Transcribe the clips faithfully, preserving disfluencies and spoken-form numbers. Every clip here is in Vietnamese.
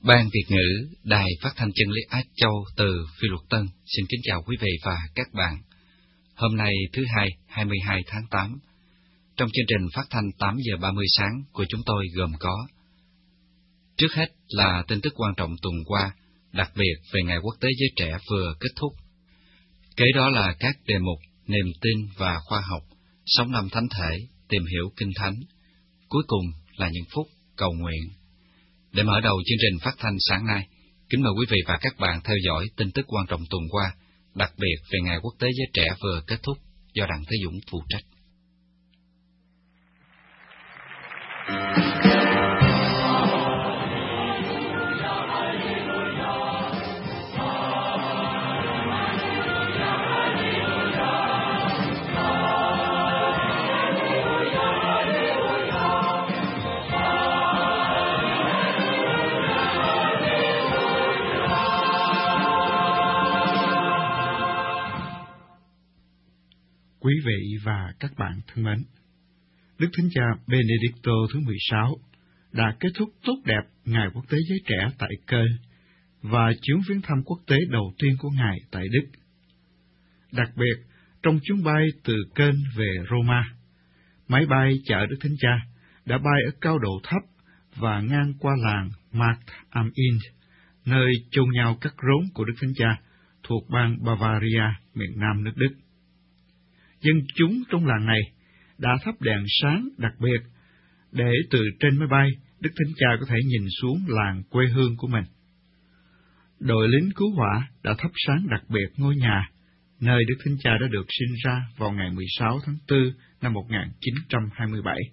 Ban Việt ngữ Đài Phát thanh Chân lý Á Châu từ Phi Luật Tân xin kính chào quý vị và các bạn. Hôm nay thứ hai, hai mươi hai tháng tám, trong chương trình phát thanh tám giờ ba mươi sáng của chúng tôi gồm có: trước hết là tin tức quan trọng tuần qua, đặc biệt về Ngày Quốc tế Giới Trẻ vừa kết thúc. Kế đó là các đề mục niềm tin và khoa học, sống năm thánh thể, tìm hiểu Kinh Thánh. Cuối cùng là những phút cầu nguyện. Để mở đầu chương trình phát thanh sáng nay, kính mời quý vị và các bạn theo dõi tin tức quan trọng tuần qua, đặc biệt về Ngày Quốc tế Giới Trẻ vừa kết thúc do Đặng Thế Dũng phụ trách. Quý vị và các bạn thân mến, Đức Thánh Cha Benedicto thứ mười sáu đã kết thúc tốt đẹp Ngày Quốc tế Giới Trẻ tại Köln và chuyến viếng thăm quốc tế đầu tiên của Ngài tại Đức. Đặc biệt, trong chuyến bay từ Köln về Roma, máy bay chở Đức Thánh Cha đã bay ở cao độ thấp và ngang qua làng Markt am Inn, nơi chôn nhau các rốn của Đức Thánh Cha thuộc bang Bavaria, miền Nam nước Đức. Dân chúng trong làng này đã thắp đèn sáng đặc biệt để từ trên máy bay Đức Thánh Cha có thể nhìn xuống làng quê hương của mình. Đội lính cứu hỏa đã thắp sáng đặc biệt ngôi nhà nơi Đức Thánh Cha đã được sinh ra vào ngày mười sáu tháng tư năm một nghìn chín trăm hai mươi bảy.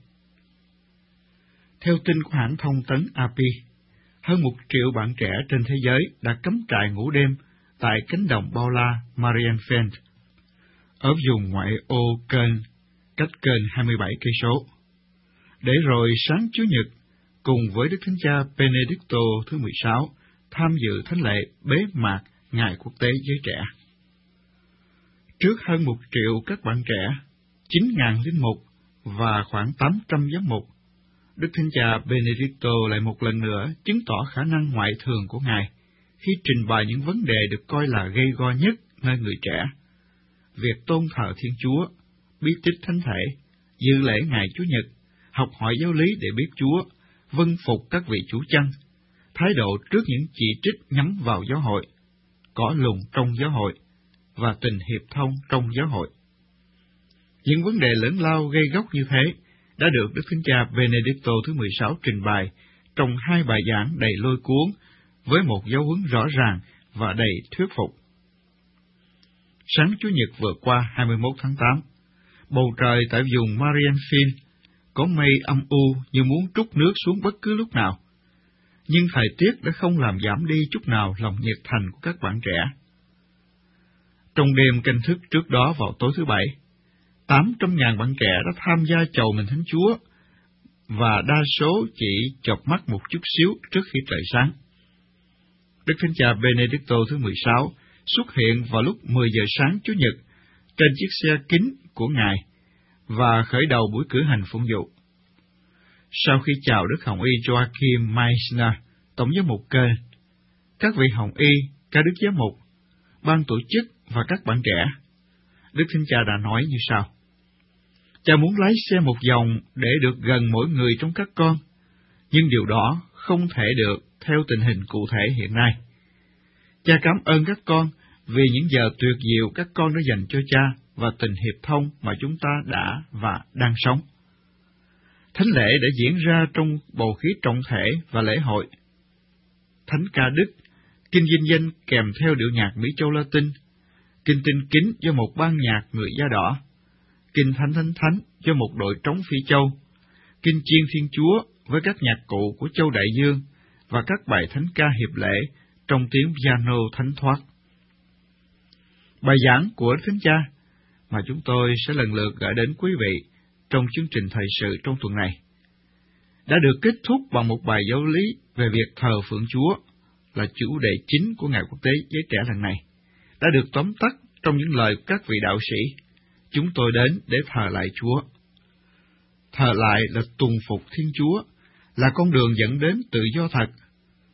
Theo tin của hãng thông tấn a pê, hơn một triệu bạn trẻ trên thế giới đã cắm trại ngủ đêm tại cánh đồng bao la Marienfeld, ở vùng ngoại ô Köln, cách Köln hai mươi bảy cây số, để rồi sáng Chủ nhật cùng với Đức Thánh Cha Benedicto thứ mười sáu tham dự thánh lễ bế mạc Ngày Quốc tế Giới Trẻ. Trước hơn một triệu các bạn trẻ, chín ngàn linh mục và khoảng tám trăm giám mục, Đức Thánh Cha Benedicto lại một lần nữa chứng tỏ khả năng ngoại thường của Ngài khi trình bày những vấn đề được coi là gây go nhất nơi người trẻ: việc tôn thờ Thiên Chúa, biết tích thánh thể, dự lễ ngày Chủ nhật, học hỏi giáo lý để biết Chúa, vâng phục các vị chủ chăn, thái độ trước những chỉ trích nhắm vào giáo hội, cỏ lùn trong giáo hội, và tình hiệp thông trong giáo hội. Những vấn đề lớn lao gây góc như thế đã được Đức Thánh Cha Benedicto thứ mười sáu trình bày trong hai bài giảng đầy lôi cuốn với một giáo huấn rõ ràng và đầy thuyết phục. Sáng Chủ nhật vừa qua hai mươi mốt tháng tám, bầu trời tại vùng Marienfeld có mây âm u như muốn trút nước xuống bất cứ lúc nào, nhưng thời tiết đã không làm giảm đi chút nào lòng nhiệt thành của các bạn trẻ. Trong đêm canh thức trước đó vào tối thứ Bảy, tám trăm ngàn bạn trẻ đã tham gia chầu mừng Thánh Chúa, và đa số chỉ chợp mắt một chút xíu trước khi trời sáng. Đức Thánh Cha Benedicto thứ mười sáu xuất hiện vào lúc mười giờ sáng Chủ nhật trên chiếc xe kín của Ngài và khởi đầu buổi cử hành phụng vụ. Sau khi chào Đức Hồng Y Joachim Meissner, Tổng giám mục Köln, các vị Hồng Y, các đức giám mục, ban tổ chức và các bạn trẻ, Đức Thánh Cha đã nói như sau: Cha muốn lái xe một vòng để được gần mỗi người trong các con, nhưng điều đó không thể được theo tình hình cụ thể hiện nay. Cha cảm ơn các con vì những giờ tuyệt diệu các con đã dành cho cha và tình hiệp thông mà chúng ta đã và đang sống. Thánh lễ đã diễn ra trong bầu khí trọng thể và lễ hội. Thánh ca Đức, kinh vinh danh kèm theo điệu nhạc Mỹ Châu Latin, kinh tinh kính do một ban nhạc người da đỏ, kinh thánh thánh thánh do một đội trống Phi Châu, kinh chiên Thiên Chúa với các nhạc cụ của Châu Đại Dương và các bài thánh ca hiệp lễ trong tiếng piano thánh thoát. Bài giảng của Thánh Cha mà chúng tôi sẽ lần lượt gửi đến quý vị trong chương trình thời sự trong tuần này đã được kết thúc bằng một bài giáo lý về việc thờ phượng Chúa, là chủ đề chính của Ngày Quốc tế Giới Trẻ lần này, đã được tóm tắt trong những lời các vị đạo sĩ: chúng tôi đến để thờ lại Chúa. Thờ lại là tuân phục Thiên Chúa, là con đường dẫn đến tự do thật,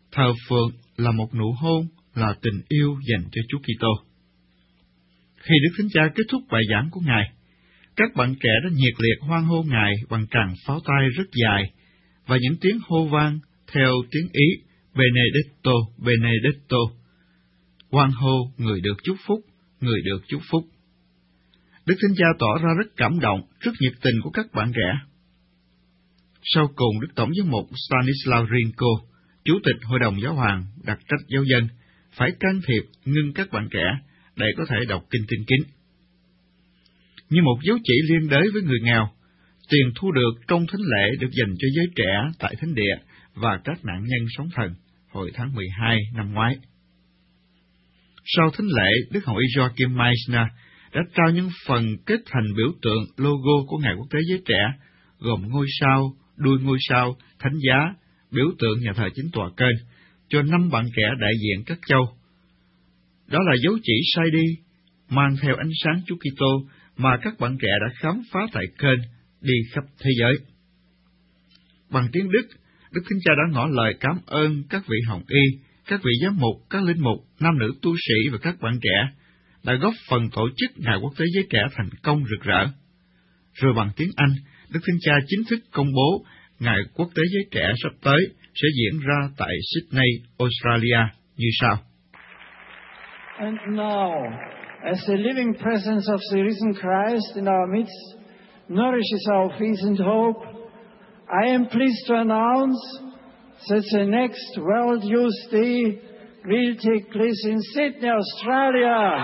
Thờ phượng là một nụ hôn, là tình yêu dành cho Chúa Kitô. Khi Đức Thánh Cha kết thúc bài giảng của Ngài, các bạn trẻ đã nhiệt liệt hoan hô Ngài bằng tràng pháo tay rất dài và những tiếng hô vang theo tiếng Ý Benedetto, Benedetto. Hoan hô người được chúc phúc, người được chúc phúc. Đức Thánh Cha tỏ ra rất cảm động trước nhiệt tình của các bạn trẻ. Sau cùng, Đức Tổng giám mục Stanislaw Rinko, Chủ tịch Hội đồng Giáo hoàng, đặc trách giáo dân, phải can thiệp ngưng các bạn trẻ để có thể đọc kinh tinh kính. Như một dấu chỉ liên đới với người nghèo, tiền thu được trong thánh lễ được dành cho giới trẻ tại thánh địa và các nạn nhân sóng thần hồi tháng mười hai năm ngoái. Sau thánh lễ, Đức Hồng Y Joachim Meissner đã trao những phần kết thành biểu tượng logo của Ngày Quốc tế Giới Trẻ, gồm ngôi sao, đuôi ngôi sao, thánh giá, biểu tượng nhà thờ chính tòa kênh, cho năm bạn trẻ đại diện các châu. Đó là dấu chỉ sai đi, mang theo ánh sáng Chúa Kitô mà các bạn trẻ đã khám phá tại kênh, đi khắp thế giới. Bằng tiếng Đức, Đức Thánh Cha đã ngỏ lời cảm ơn các vị hồng y, các vị giám mục, các linh mục, nam nữ tu sĩ và các bạn trẻ đã góp phần tổ chức Ngày Quốc tế Giới Trẻ thành công rực rỡ. Rồi bằng tiếng Anh, Đức Thánh Cha chính thức công bố Ngày Quốc tế Giới Trẻ sắp tới sẽ diễn ra tại Sydney, Australia như sau. And now, as the living presence of the risen Christ in our midst nourishes our faith and hope, I am pleased to announce that the next World Youth Day will take place in Sydney, Australia.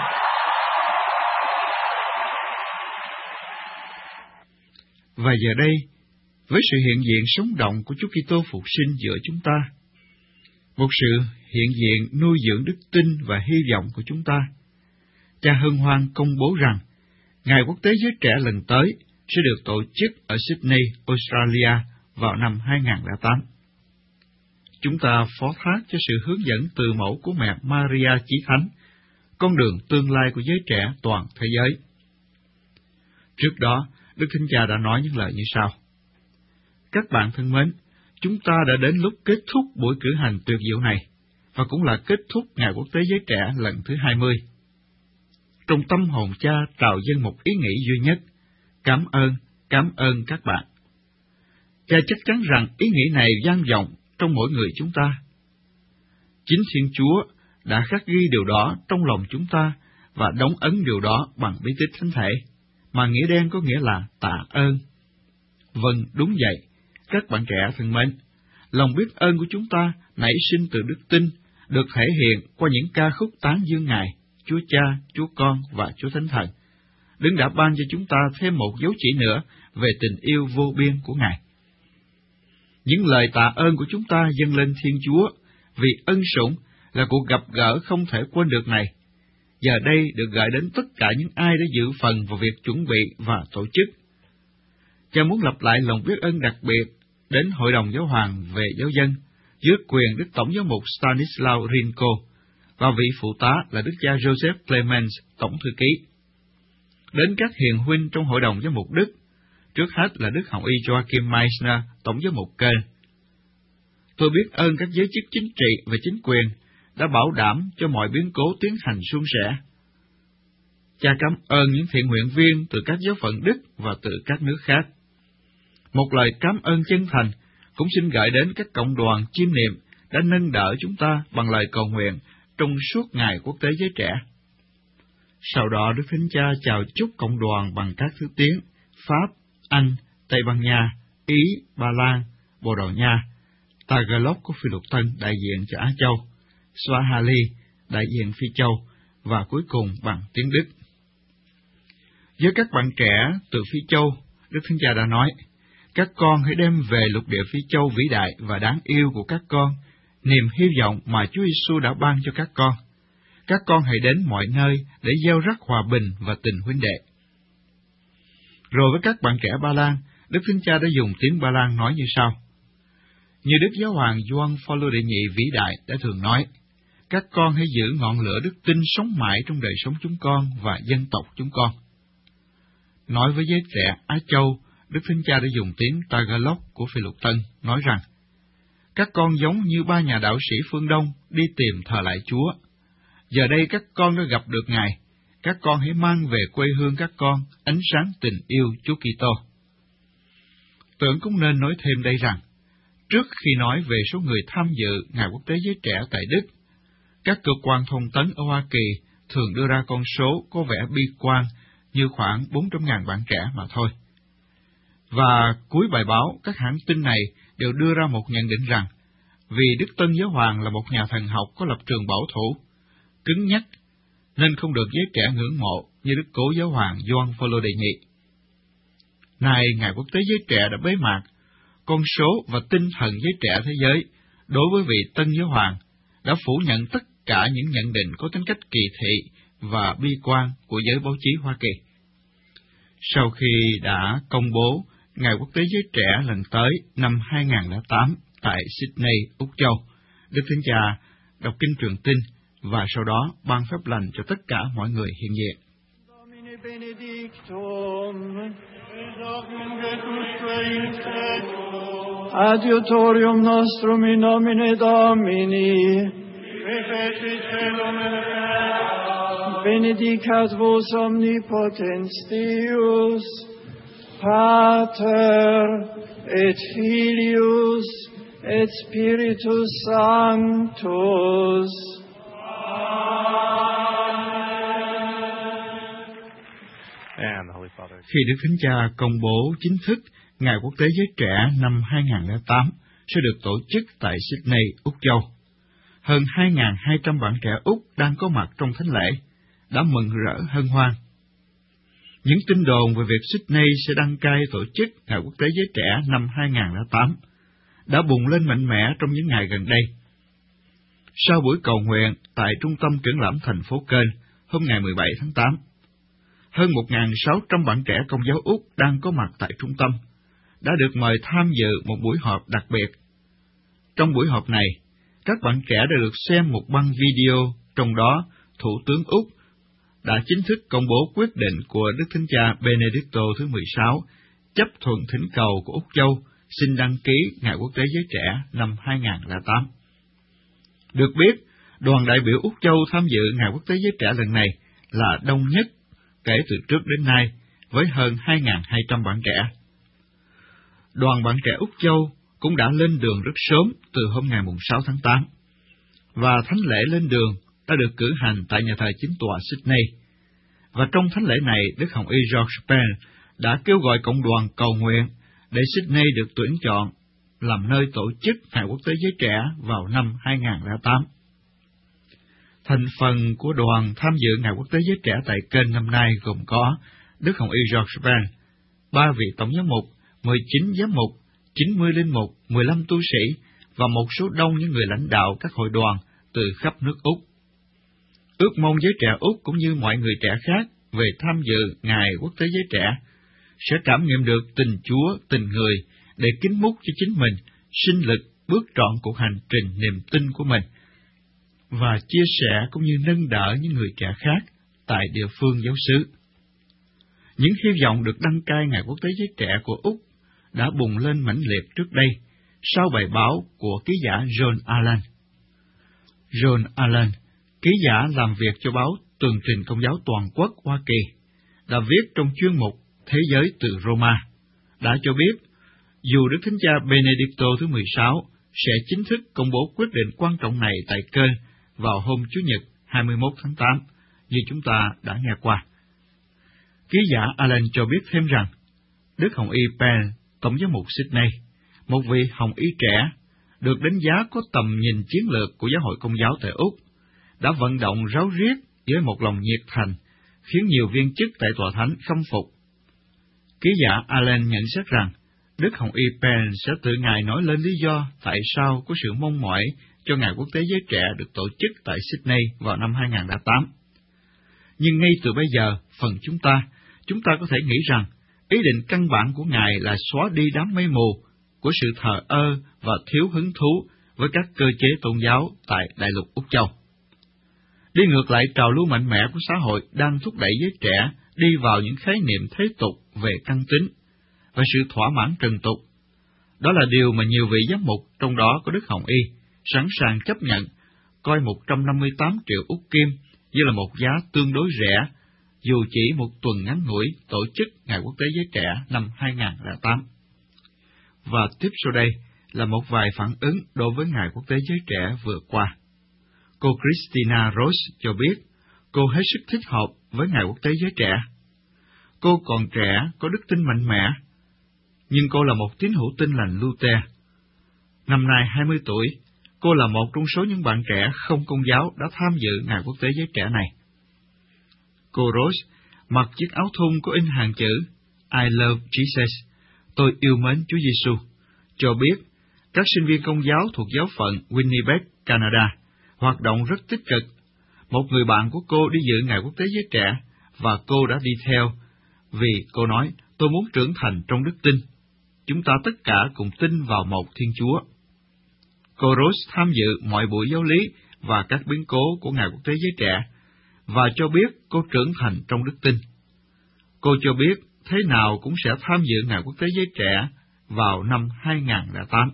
Và giờ đây, với sự hiện diện sống động của Chúa Kitô phục sinh giữa chúng ta, một sự hiện diện nuôi dưỡng đức tin và hy vọng của chúng ta, Cha hân hoan công bố rằng Ngày Quốc tế Giới Trẻ lần tới sẽ được tổ chức ở Sydney, Australia vào năm hai không không tám. Chúng ta phó thác cho sự hướng dẫn từ mẫu của mẹ Maria Chí Thánh, con đường tương lai của giới trẻ toàn thế giới. Trước đó, Đức Thánh Cha đã nói những lời như sau. Các bạn thân mến, chúng ta đã đến lúc kết thúc buổi cử hành tuyệt diệu này, và cũng là kết thúc Ngày Quốc tế Giới Trẻ lần thứ hai mươi. Trong tâm hồn Cha trào dâng một ý nghĩ duy nhất, cảm ơn, cảm ơn các bạn. Cha chắc chắn rằng ý nghĩ này vang vọng trong mỗi người chúng ta. Chính Thiên Chúa đã khắc ghi điều đó trong lòng chúng ta và đóng ấn điều đó bằng bí tích thánh thể, mà nghĩa đen có nghĩa là tạ ơn. Vâng, đúng vậy, các bạn trẻ thân mến, lòng biết ơn của chúng ta nảy sinh từ đức tin, được thể hiện qua những ca khúc tán dương Ngài, Chúa Cha, Chúa Con và Chúa Thánh Thần. Đấng đã ban cho chúng ta thêm một dấu chỉ nữa về tình yêu vô biên của Ngài. Những lời tạ ơn của chúng ta dâng lên Thiên Chúa vì ân sủng là cuộc gặp gỡ không thể quên được này. Giờ đây được gửi đến tất cả những ai đã dự phần vào việc chuẩn bị và tổ chức. Cha muốn lặp lại lòng biết ơn đặc biệt đến Hội đồng Giáo hoàng về giáo dân dưới quyền Đức Tổng giám mục Stanislaw Rinko và vị phụ tá là Đức cha Joseph Clemens, Tổng thư ký. Đến các hiền huynh trong Hội đồng Giám mục Đức, trước hết là Đức Hồng Y Joachim Meissner, Tổng giám mục Köln. Tôi biết ơn các giới chức chính trị và chính quyền đã bảo đảm cho mọi biến cố tiến hành suôn sẻ. Cha cảm ơn những thiện nguyện viên từ các giáo phận Đức và từ các nước khác. Một lời cảm ơn chân thành cũng xin gửi đến các cộng đoàn chiêm niệm đã nâng đỡ chúng ta bằng lời cầu nguyện trong suốt Ngày Quốc tế Giới Trẻ. Sau đó, Đức Thánh Cha chào chúc cộng đoàn bằng các thứ tiếng Pháp, Anh, Tây Ban Nha, Ý, Ba Lan, Bồ Đào Nha, Tagalog của Phi Lục Tân đại diện cho Á Châu, Swahili đại diện Phi Châu, và cuối cùng bằng tiếng Đức. Với các bạn trẻ từ Phi Châu, Đức Thánh Cha đã nói, các con hãy đem về lục địa Phi Châu vĩ đại và đáng yêu của các con, niềm hy vọng mà Chúa Giêsu đã ban cho các con. Các con hãy đến mọi nơi để gieo rắc hòa bình và tình huynh đệ. Rồi với các bạn trẻ Ba Lan, Đức Thánh Cha đã dùng tiếng Ba Lan nói như sau. Như Đức Giáo hoàng Gioan Phaolô đệ nhị vĩ đại đã thường nói, các con hãy giữ ngọn lửa đức tin sống mãi trong đời sống chúng con và dân tộc chúng con. Nói với giới trẻ Á Châu, Đức Thánh Cha đã dùng tiếng Tagalog của Phi Lục Tân nói rằng, Các con giống như ba nhà đạo sĩ phương Đông đi tìm thờ lại Chúa. Giờ đây các con đã gặp được Ngài. Các con hãy mang về quê hương các con ánh sáng tình yêu Chúa Kitô. Tưởng cũng nên nói thêm đây rằng, trước khi nói về số người tham dự Ngày Quốc tế Giới Trẻ tại Đức, các cơ quan thông tấn ở Hoa Kỳ thường đưa ra con số có vẻ bi quan như khoảng bốn trăm nghìn bạn trẻ mà thôi. Và cuối bài báo, các hãng tin này đều đưa ra một nhận định rằng, vì Đức Tân Giáo Hoàng là một nhà thần học có lập trường bảo thủ, cứng nhắc, nên không được giới trẻ ngưỡng mộ như Đức Cố Giáo Hoàng Gioan Phaolô đệ nhị. Nay, Ngày Quốc tế Giới Trẻ đã bế mạc, con số và tinh thần giới trẻ thế giới đối với vị Tân Giáo Hoàng đã phủ nhận tất cả những nhận định có tính cách kỳ thị và bi quan của giới báo chí Hoa Kỳ. Sau khi đã công bố Ngày Quốc tế Giới Trẻ lần tới năm hai nghìn lẻ tám tại Sydney, Úc Châu, Đức Thánh Cha đọc kinh truyền tin và sau đó ban phép lành cho tất cả mọi người hiện diện. Adiutorium nostrum in nomine Domini, benedicat vos omnipotens Deus, Pater et Filius et Spiritus Sanctus. Khi Đức Thánh Cha công bố chính thức Ngày Quốc tế Giới Trẻ năm hai nghìn lẻ tám sẽ được tổ chức tại Sydney, Úc Châu, hơn hai nghìn hai trăm bạn trẻ Úc đang có mặt trong thánh lễ, đã mừng rỡ hân hoan. Những tin đồn về việc Sydney sẽ đăng cai tổ chức Ngày Quốc tế Giới Trẻ năm hai nghìn lẻ tám đã bùng lên mạnh mẽ trong những ngày gần đây. Sau buổi cầu nguyện tại Trung tâm Triển lãm thành phố Köln hôm ngày mười bảy tháng tám, hơn một nghìn sáu trăm bạn trẻ Công giáo Úc đang có mặt tại trung tâm đã được mời tham dự một buổi họp đặc biệt. Trong buổi họp này, các bạn trẻ đã được xem một băng video, trong đó Thủ tướng Úc đã chính thức công bố quyết định của Đức Thánh Cha Benedicto thứ mười sáu chấp thuận thỉnh cầu của Úc Châu xin đăng ký Ngày Quốc tế Giới Trẻ năm hai nghìn lẻ tám. Được biết, đoàn đại biểu Úc Châu tham dự Ngày Quốc tế Giới Trẻ lần này là đông nhất kể từ trước đến nay, với hơn hai nghìn hai trăm bạn trẻ. Đoàn bạn trẻ Úc Châu cũng đã lên đường rất sớm từ hôm ngày sáu tháng tám, và thánh lễ lên đường đã được cử hành tại nhà thờ chính tọa Sydney. Và trong thánh lễ này, Đức Hồng Y George Pell đã kêu gọi cộng đoàn cầu nguyện để Sydney được tuyển chọn làm nơi tổ chức Ngày Quốc tế Giới Trẻ vào năm hai nghìn lẻ tám. Thành phần của đoàn tham dự Ngày Quốc tế Giới Trẻ tại Köln năm nay gồm có Đức Hồng Y George Pell, ba vị tổng giám mục, mười chín giám mục, chín mươi linh mục, mười lăm tu sĩ và một số đông những người lãnh đạo các hội đoàn từ khắp nước Úc. Ước mong giới trẻ Úc cũng như mọi người trẻ khác về tham dự Ngày Quốc tế Giới Trẻ sẽ cảm nghiệm được tình Chúa, tình người để kính múc cho chính mình sinh lực bước trọn cuộc hành trình niềm tin của mình và chia sẻ cũng như nâng đỡ những người trẻ khác tại địa phương giáo xứ. Những hy vọng được đăng cai Ngày Quốc tế Giới Trẻ của Úc đã bùng lên mãnh liệt trước đây sau bài báo của ký giả John Allen. John Allen, ký giả làm việc cho báo Tường trình Công giáo Toàn quốc Hoa Kỳ, đã viết trong chuyên mục Thế giới từ Roma, đã cho biết dù Đức Thánh Cha Benedicto thứ mười sáu sẽ chính thức công bố quyết định quan trọng này tại Köln vào hôm Chủ nhật hai mươi mốt tháng tám, như chúng ta đã nghe qua. Ký giả Allen cho biết thêm rằng, Đức Hồng Y Pell, Tổng giám mục Sydney, một vị Hồng Y trẻ, được đánh giá có tầm nhìn chiến lược của giáo hội Công giáo tại Úc, đã vận động ráo riết với một lòng nhiệt thành, khiến nhiều viên chức tại tòa thánh khâm phục. Ký giả Allen nhận xét rằng, Đức Hồng Y Pell sẽ tự Ngài nói lên lý do tại sao có sự mong mỏi cho Ngày Quốc tế Giới Trẻ được tổ chức tại Sydney vào năm hai nghìn lẻ tám. Nhưng ngay từ bây giờ, phần chúng ta, chúng ta có thể nghĩ rằng, ý định căn bản của Ngài là xóa đi đám mây mù của sự thờ ơ và thiếu hứng thú với các cơ chế tôn giáo tại Đại lục Úc Châu. Đi ngược lại trào lưu mạnh mẽ của xã hội đang thúc đẩy giới trẻ đi vào những khái niệm thế tục về căn tính và sự thỏa mãn trần tục, Đó là điều mà nhiều vị giám mục, trong đó có Đức Hồng Y, sẵn sàng chấp nhận, coi một trăm năm mươi tám triệu Úc Kim như là một giá tương đối rẻ, dù chỉ một tuần ngắn ngủi tổ chức Ngày Quốc tế Giới Trẻ năm hai nghìn lẻ tám. Và tiếp sau đây là một vài phản ứng đối với Ngày Quốc tế Giới Trẻ vừa qua. Cô Christina Rose cho biết cô hết sức thích hợp với Ngày Quốc tế Giới Trẻ. Cô còn trẻ, có đức tin mạnh mẽ, nhưng cô là một tín hữu Tin Lành Luther. Năm nay hai mươi tuổi, cô là một trong số những bạn trẻ không công giáo đã tham dự Ngày Quốc tế Giới Trẻ này. Cô Rose mặc chiếc áo thun có in hàng chữ I love Jesus, tôi yêu mến Chúa Giêsu, cho biết các sinh viên công giáo thuộc giáo phận Winnipeg, Canada, hoạt động rất tích cực. Một người bạn của cô đi dự Ngày Quốc tế Giới Trẻ, và cô đã đi theo, vì cô nói, tôi muốn trưởng thành trong đức tin. Chúng ta tất cả cùng tin vào một Thiên Chúa. Cô Rose tham dự mọi buổi giáo lý và các biến cố của Ngày Quốc tế Giới Trẻ, và cho biết cô trưởng thành trong đức tin. Cô cho biết thế nào cũng sẽ tham dự Ngày Quốc tế Giới Trẻ vào năm hai nghìn lẻ tám.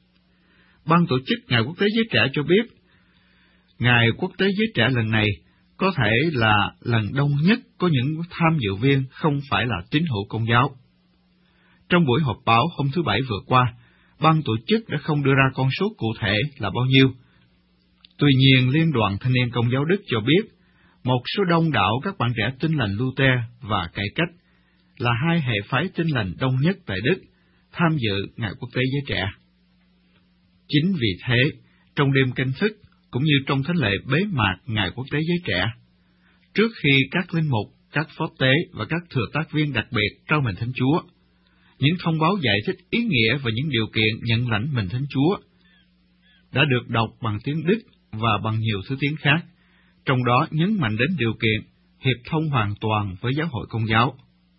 Ban tổ chức Ngày Quốc tế Giới Trẻ cho biết, Ngày Quốc tế Giới Trẻ lần này có thể là lần đông nhất có những tham dự viên không phải là tín hữu công giáo. Trong buổi họp báo hôm thứ Bảy vừa qua, ban tổ chức đã không đưa ra con số cụ thể là bao nhiêu. Tuy nhiên, Liên đoàn Thanh niên Công giáo Đức cho biết, một số đông đảo các bạn trẻ Tin Lành Luther và Cải Cách là hai hệ phái Tin Lành đông nhất tại Đức tham dự Ngày Quốc tế Giới Trẻ. Chính vì thế, trong đêm canh thức, cũng như trong thánh lễ bế mạc Ngày Quốc tế Giới Trẻ, trước khi các linh mục, các phó tế và các thừa tác viên đặc biệt trao mệnh Thánh Chúa, những thông báo giải thích ý nghĩa và những điều kiện nhận lãnh mệnh Thánh Chúa đã được đọc bằng tiếng Đức và bằng nhiều thứ tiếng khác, trong đó nhấn mạnh đến điều kiện hiệp thông hoàn toàn với giáo hội Công giáo.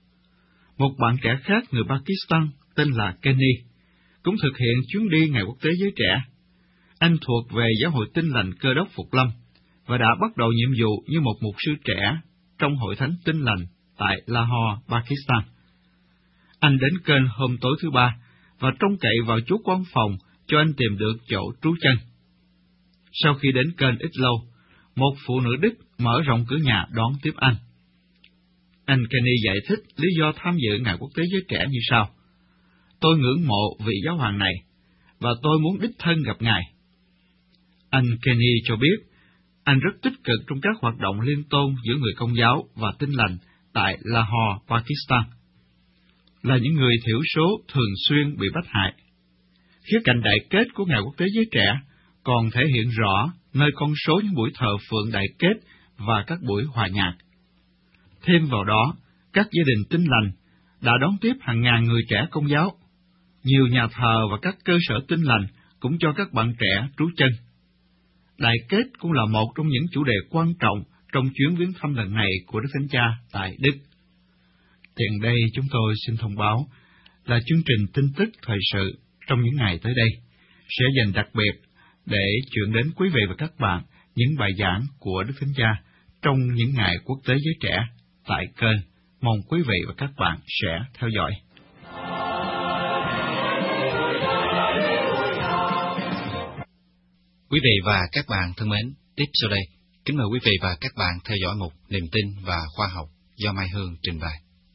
Một bạn trẻ khác người Pakistan tên là Kenny cũng thực hiện chuyến đi Ngày Quốc tế Giới Trẻ. Anh thuộc về giáo hội Tin Lành Cơ đốc Phục Lâm và đã bắt đầu nhiệm vụ như một mục sư trẻ trong hội thánh Tin Lành tại Lahore, Pakistan. Anh đến kênh hôm tối thứ ba và trông cậy vào Chúa quan phòng cho anh tìm được chỗ trú chân. Sau khi đến kênh ít lâu, một phụ nữ Đức mở rộng cửa nhà đón tiếp anh. Anh Kenny giải thích lý do tham dự Ngày Quốc tế Giới Trẻ như sau: Tôi ngưỡng mộ vị giáo hoàng này, và tôi muốn đích thân gặp ngài. Anh Kenny cho biết, anh rất tích cực trong các hoạt động liên tôn giữa người Công giáo và Tin Lành tại Lahore, Pakistan, là những người thiểu số thường xuyên bị bắt hại. Khía cạnh đại kết của Ngày Quốc tế Giới Trẻ còn thể hiện rõ nơi con số những buổi thờ phượng đại kết và các buổi hòa nhạc. Thêm vào đó, các gia đình Tin Lành đã đón tiếp hàng ngàn người trẻ Công giáo. Nhiều nhà thờ và các cơ sở Tin Lành cũng cho các bạn trẻ trú chân. Đại kết cũng là một trong những chủ đề quan trọng trong chuyến viếng thăm lần này của Đức Thánh Cha tại Đức. Tiện đây chúng tôi xin thông báo là chương trình tin tức thời sự trong những ngày tới đây sẽ dành đặc biệt để chuyển đến quý vị và các bạn những bài giảng của Đức Thánh Cha trong những ngày Quốc tế Giới Trẻ tại kênh. Mong quý vị và các bạn sẽ theo dõi. Quý vị và các bạn thân mến, tiếp sau đây, kính mời quý vị và các bạn theo dõi mục Niềm tin và khoa học do Mai Hương trình bày.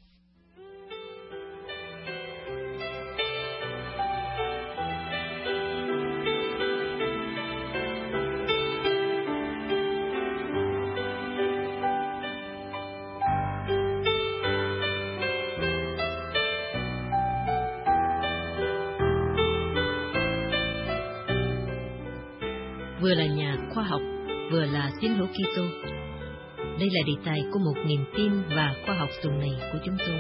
Vừa là nhà khoa học, vừa là tín hữu Kitô. Đây là đề tài của một niềm tin và khoa học tuần này của chúng tôi.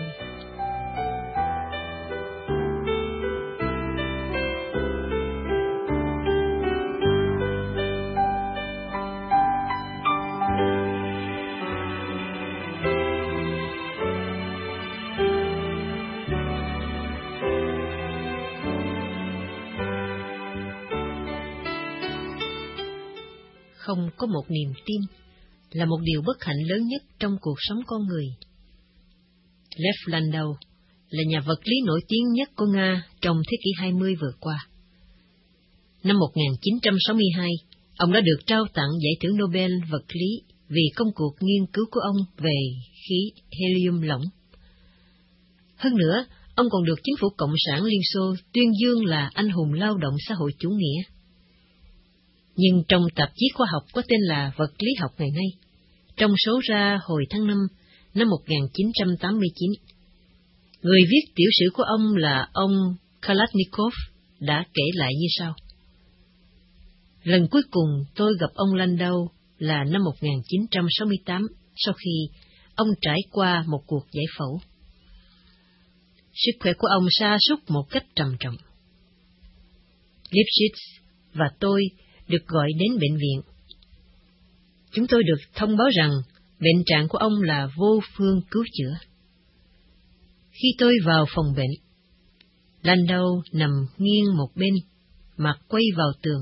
Không có một niềm tin là một điều bất hạnh lớn nhất trong cuộc sống con người. Lev Landau, là nhà vật lý nổi tiếng nhất của Nga trong thế kỷ hai mươi vừa qua. Năm một nghìn chín trăm sáu mươi hai, ông đã được trao tặng giải thưởng Nobel vật lý vì công cuộc nghiên cứu của ông về khí helium lỏng. Hơn nữa, ông còn được chính phủ Cộng sản Liên Xô tuyên dương là anh hùng lao động xã hội chủ nghĩa. Nhưng trong tạp chí khoa học có tên là Vật lý học ngày nay, trong số ra hồi tháng năm năm một nghìn chín trăm tám mươi chín, người viết tiểu sử của ông là ông Kalashnikov đã kể lại như sau. Lần cuối cùng tôi gặp ông Landau là năm một nghìn chín trăm sáu mươi tám, sau khi ông trải qua một cuộc giải phẫu. Sức khỏe của ông sa sút một cách trầm trọng. Lipschitz và tôi được gọi đến bệnh viện. Chúng tôi được thông báo rằng bệnh trạng của ông là vô phương cứu chữa. Khi tôi vào phòng bệnh, Landau nằm nghiêng một bên, mặt quay vào tường.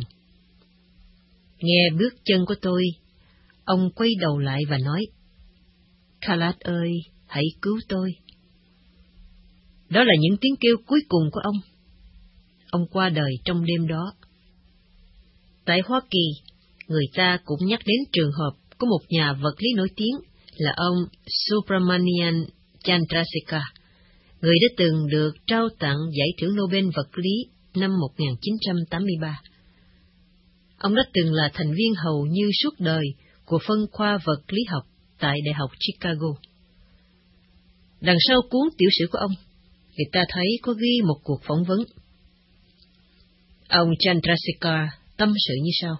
Nghe bước chân của tôi, ông quay đầu lại và nói, Khaled ơi, hãy cứu tôi. Đó là những tiếng kêu cuối cùng của ông. Ông qua đời trong đêm đó. Tại Hoa Kỳ, người ta cũng nhắc đến trường hợp của một nhà vật lý nổi tiếng là ông Subramanian Chandrasekhar, người đã từng được trao tặng giải thưởng Nobel vật lý năm một nghìn chín trăm tám mươi ba. Ông đã từng là thành viên hầu như suốt đời của phân khoa vật lý học tại Đại học Chicago. Đằng sau cuốn tiểu sử của ông, người ta thấy có ghi một cuộc phỏng vấn. Ông Chandrasekhar tâm sự như sau.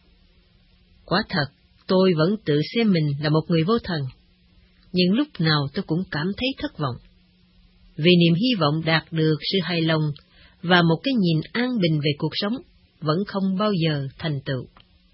Quả thật, tôi vẫn tự xem mình là một người vô thần, nhưng lúc nào tôi cũng cảm thấy thất vọng, vì niềm hy vọng đạt được sự hài lòng và một cái nhìn an bình về cuộc sống vẫn không bao giờ thành tựu.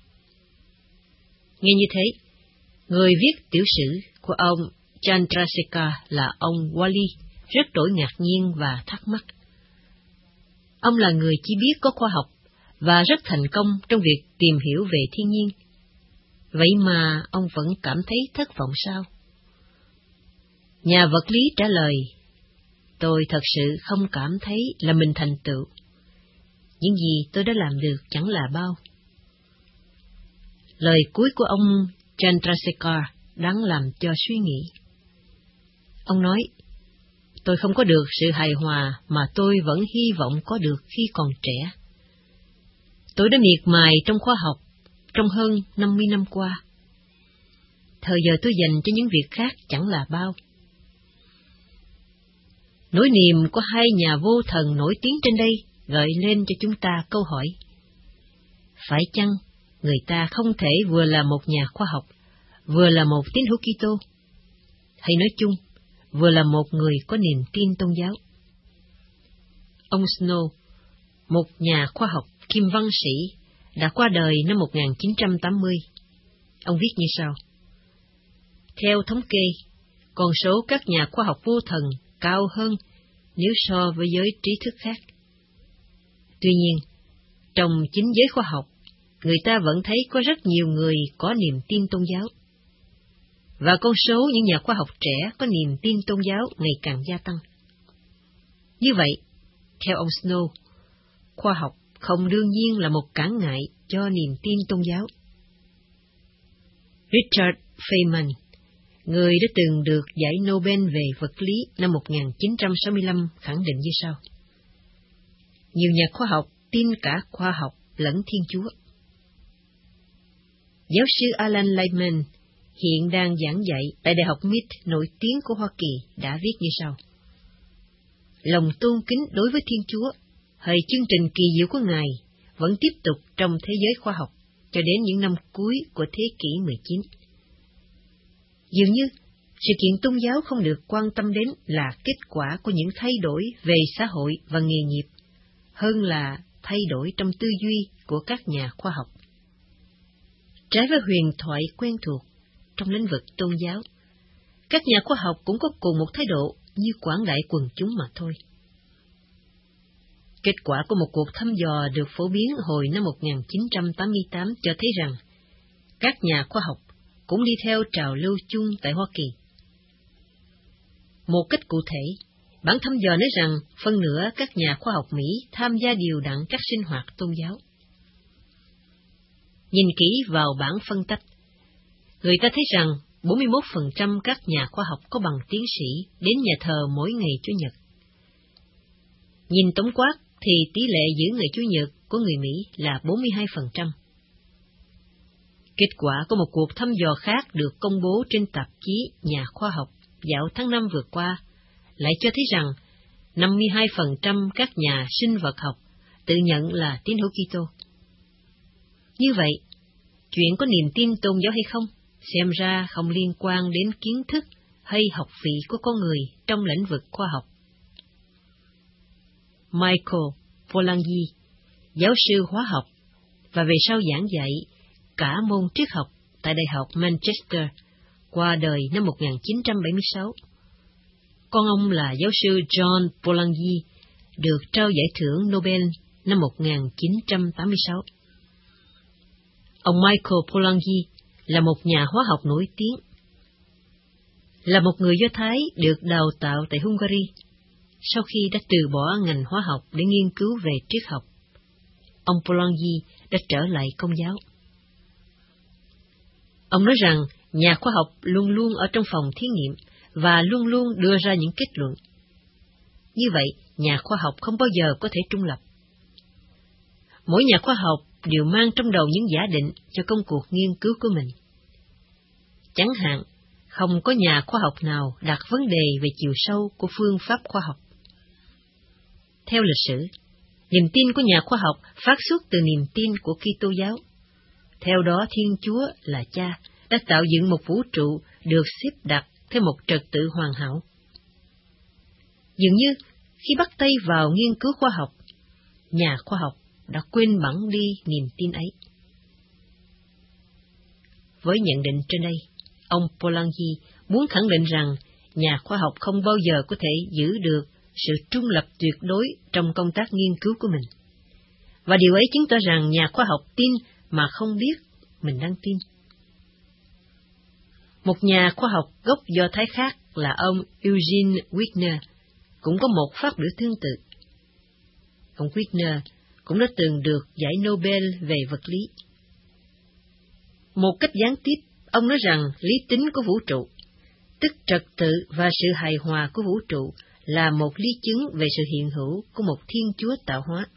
Nghe như thế, người viết tiểu sử của ông Chandrasekhar là ông Wally rất đổi ngạc nhiên và thắc mắc. Ông là người chỉ biết có khoa học và rất thành công trong việc tìm hiểu về thiên nhiên. Vậy mà ông vẫn cảm thấy thất vọng sao? Nhà vật lý trả lời, tôi thật sự không cảm thấy là mình thành tựu. Những gì tôi đã làm được chẳng là bao. Lời cuối của ông Chandrasekhar đáng làm cho suy nghĩ. Ông nói, tôi không có được sự hài hòa mà tôi vẫn hy vọng có được khi còn trẻ. Tôi đã miệt mài trong khoa học trong hơn năm mươi năm qua. Thời giờ tôi dành cho những việc khác chẳng là bao. Nỗi niềm của hai nhà vô thần nổi tiếng trên đây gợi lên cho chúng ta câu hỏi. Phải chăng người ta không thể vừa là một nhà khoa học, vừa là một tín hữu Kitô? Hay nói chung, vừa là một người có niềm tin tôn giáo? Ông Snow, một nhà khoa học kim văn sĩ, đã qua đời năm một nghìn chín trăm tám mươi. Ông viết như sau. Theo thống kê, con số các nhà khoa học vô thần cao hơn nếu so với giới trí thức khác. Tuy nhiên, trong chính giới khoa học, người ta vẫn thấy có rất nhiều người có niềm tin tôn giáo. Và con số những nhà khoa học trẻ có niềm tin tôn giáo ngày càng gia tăng. Như vậy, theo ông Snow, khoa học không đương nhiên là một cản ngại cho niềm tin tôn giáo. Richard Feynman, người đã từng được giải Nobel về vật lý năm một nghìn chín trăm sáu mươi lăm, khẳng định như sau. Nhiều nhà khoa học tin cả khoa học lẫn Thiên Chúa. Giáo sư Alan Lyman, hiện đang giảng dạy tại Đại học Mead nổi tiếng của Hoa Kỳ, đã viết như sau. Lòng tôn kính đối với Thiên Chúa, hay chương trình kỳ diệu của Ngài, vẫn tiếp tục trong thế giới khoa học cho đến những năm cuối của thế kỷ mười chín. Dường như, sự kiện tôn giáo không được quan tâm đến là kết quả của những thay đổi về xã hội và nghề nghiệp, hơn là thay đổi trong tư duy của các nhà khoa học. Trái với huyền thoại quen thuộc trong lĩnh vực tôn giáo, các nhà khoa học cũng có cùng một thái độ như quảng đại quần chúng mà thôi. Kết quả của một cuộc thăm dò được phổ biến hồi năm một nghìn chín trăm tám mươi tám cho thấy rằng các nhà khoa học cũng đi theo trào lưu chung tại Hoa Kỳ. Một cách cụ thể, Bản thăm dò nói rằng phân nửa các nhà khoa học Mỹ tham gia đều đặn các sinh hoạt tôn giáo. Nhìn kỹ vào bảng phân tách, người ta thấy rằng bốn mươi mốt phần trăm các nhà khoa học có bằng tiến sĩ đến nhà thờ mỗi ngày Chủ nhật. Nhìn tổng quát thì tỷ lệ giữ ngày Chủ nhật của người Mỹ là bốn mươi hai phần trăm. Kết quả của một cuộc thăm dò khác được công bố trên tạp chí Nhà khoa học vào tháng năm vừa qua lại cho thấy rằng năm mươi hai phần trăm các nhà sinh vật học tự nhận là tín hữu Kitô. Như vậy, chuyện có niềm tin tôn giáo hay không, xem ra không liên quan đến kiến thức hay học vị của con người trong lĩnh vực khoa học. Michael Polanyi, giáo sư hóa học và về sau giảng dạy cả môn triết học tại Đại học Manchester, qua đời năm một nghìn chín trăm bảy mươi sáu. Con ông là giáo sư John Polanyi, được trao giải thưởng Nobel năm một nghìn chín trăm tám mươi sáu. Ông Michael Polanyi là một nhà hóa học nổi tiếng. Là một người Do Thái được đào tạo tại Hungary, sau khi đã từ bỏ ngành hóa học để nghiên cứu về triết học, ông Polanyi đã trở lại Công giáo. Ông nói rằng nhà khoa học luôn luôn ở trong phòng thí nghiệm và luôn luôn đưa ra những kết luận. Như vậy, nhà khoa học không bao giờ có thể trung lập. Mỗi nhà khoa học đều mang trong đầu những giả định cho công cuộc nghiên cứu của mình. Chẳng hạn, không có nhà khoa học nào đặt vấn đề về chiều sâu của phương pháp khoa học. Theo lịch sử, niềm tin của nhà khoa học phát xuất từ niềm tin của Kitô giáo. Theo đó, Thiên Chúa là Cha đã tạo dựng một vũ trụ được xếp đặt theo một trật tự hoàn hảo. Dường như khi bắt tay vào nghiên cứu khoa học, nhà khoa học đã quên bẵng đi niềm tin ấy. Với nhận định trên đây, ông Polanyi muốn khẳng định rằng nhà khoa học không bao giờ có thể giữ được sự trung lập tuyệt đối trong công tác nghiên cứu của mình. Và điều ấy chứng tỏ rằng nhà khoa học tin mà không biết mình đang tin. Một nhà khoa học gốc Do Thái khác là ông Eugene Wigner cũng có một phát biểu tương tự. Ông Wigner cũng đã từng được giải Nobel về vật lý. Một cách gián tiếp, ông nói rằng lý tính của vũ trụ, tức trật tự và sự hài hòa của vũ trụ, là một lý chứng về sự hiện hữu của một Thiên Chúa tạo hóa.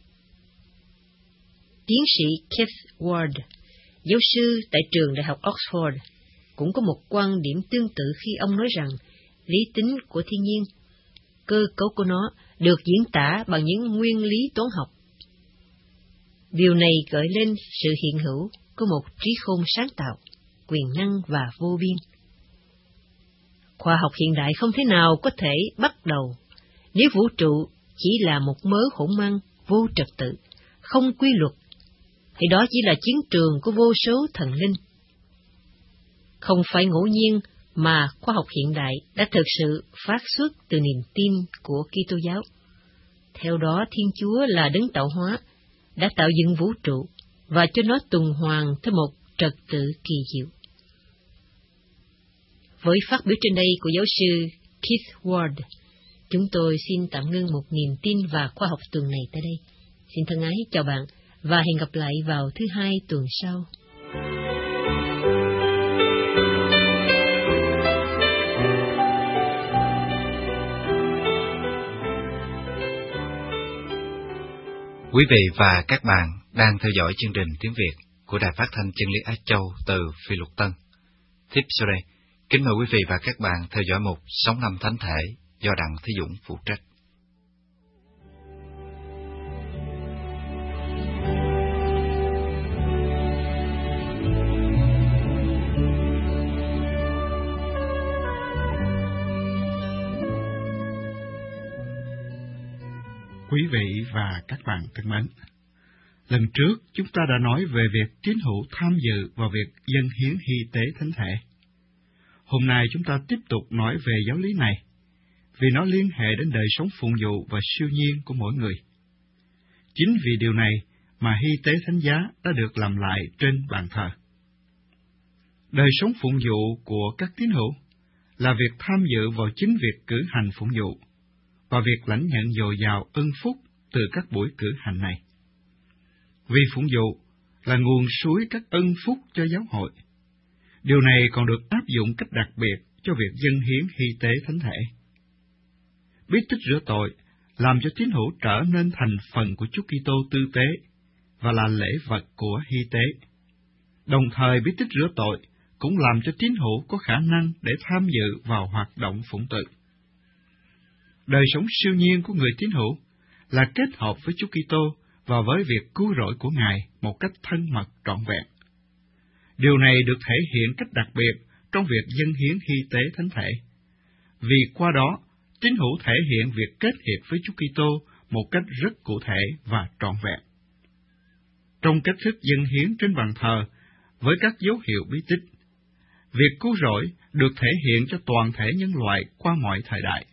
Tiến sĩ Keith Ward, giáo sư tại trường Đại học Oxford, cũng có một quan điểm tương tự khi ông nói rằng lý tính của thiên nhiên, cơ cấu của nó được diễn tả bằng những nguyên lý toán học. Điều này gợi lên sự hiện hữu của một trí khôn sáng tạo, quyền năng và vô biên. Khoa học hiện đại không thể nào có thể bắt đầu nếu vũ trụ chỉ là một mớ hỗn mang vô trật tự, không quy luật, thì đó chỉ là chiến trường của vô số thần linh. Không phải ngẫu nhiên mà khoa học hiện đại đã thực sự phát xuất từ niềm tin của Kitô giáo. Theo đó, Thiên Chúa là đấng tạo hóa, đã tạo dựng vũ trụ và cho nó tuần hoàn theo một trật tự kỳ diệu. Với phát biểu trên đây của giáo sư Keith Ward, chúng tôi xin tạm ngưng một niềm tin và khoa học tuần này tại đây. Xin thân ái chào bạn và hẹn gặp lại vào thứ hai tuần sau. Quý vị và các bạn đang theo dõi chương trình tiếng Việt của Đài Phát thanh Chân lý Á Châu từ Phi Luật Tân. Tiếp sau đây, kính mời quý vị và các bạn theo dõi mục Sống năm Thánh Thể do Đặng Thế Dũng phụ trách. Quý vị và các bạn thân mến, lần trước chúng ta đã nói về việc tín hữu tham dự vào việc dâng hiến hy tế thánh thể. Hôm nay chúng ta tiếp tục nói về giáo lý này, vì nó liên hệ đến đời sống phụng vụ và siêu nhiên của mỗi người. Chính vì điều này mà hy tế thánh giá đã được làm lại trên bàn thờ. Đời sống phụng vụ của các tín hữu là việc tham dự vào chính việc cử hành phụng vụ, và việc lãnh nhận dồi dào ân phúc từ các buổi cử hành này. Vì phụng vụ là nguồn suối các ân phúc cho giáo hội. Điều này còn được áp dụng cách đặc biệt cho việc dâng hiến hy tế thánh thể. Bí tích rửa tội làm cho tín hữu trở nên thành phần của Chúa Kitô tư tế và là lễ vật của hy tế. Đồng thời bí tích rửa tội cũng làm cho tín hữu có khả năng để tham dự vào hoạt động phụng tự. Đời sống siêu nhiên của người tín hữu là kết hợp với Chúa Kitô và với việc cứu rỗi của Ngài một cách thân mật trọn vẹn. Điều này được thể hiện cách đặc biệt trong việc dâng hiến hy tế thánh thể, vì qua đó tín hữu thể hiện việc kết hiệp với Chúa Kitô một cách rất cụ thể và trọn vẹn. Trong cách thức dâng hiến trên bàn thờ với các dấu hiệu bí tích, việc cứu rỗi được thể hiện cho toàn thể nhân loại qua mọi thời đại.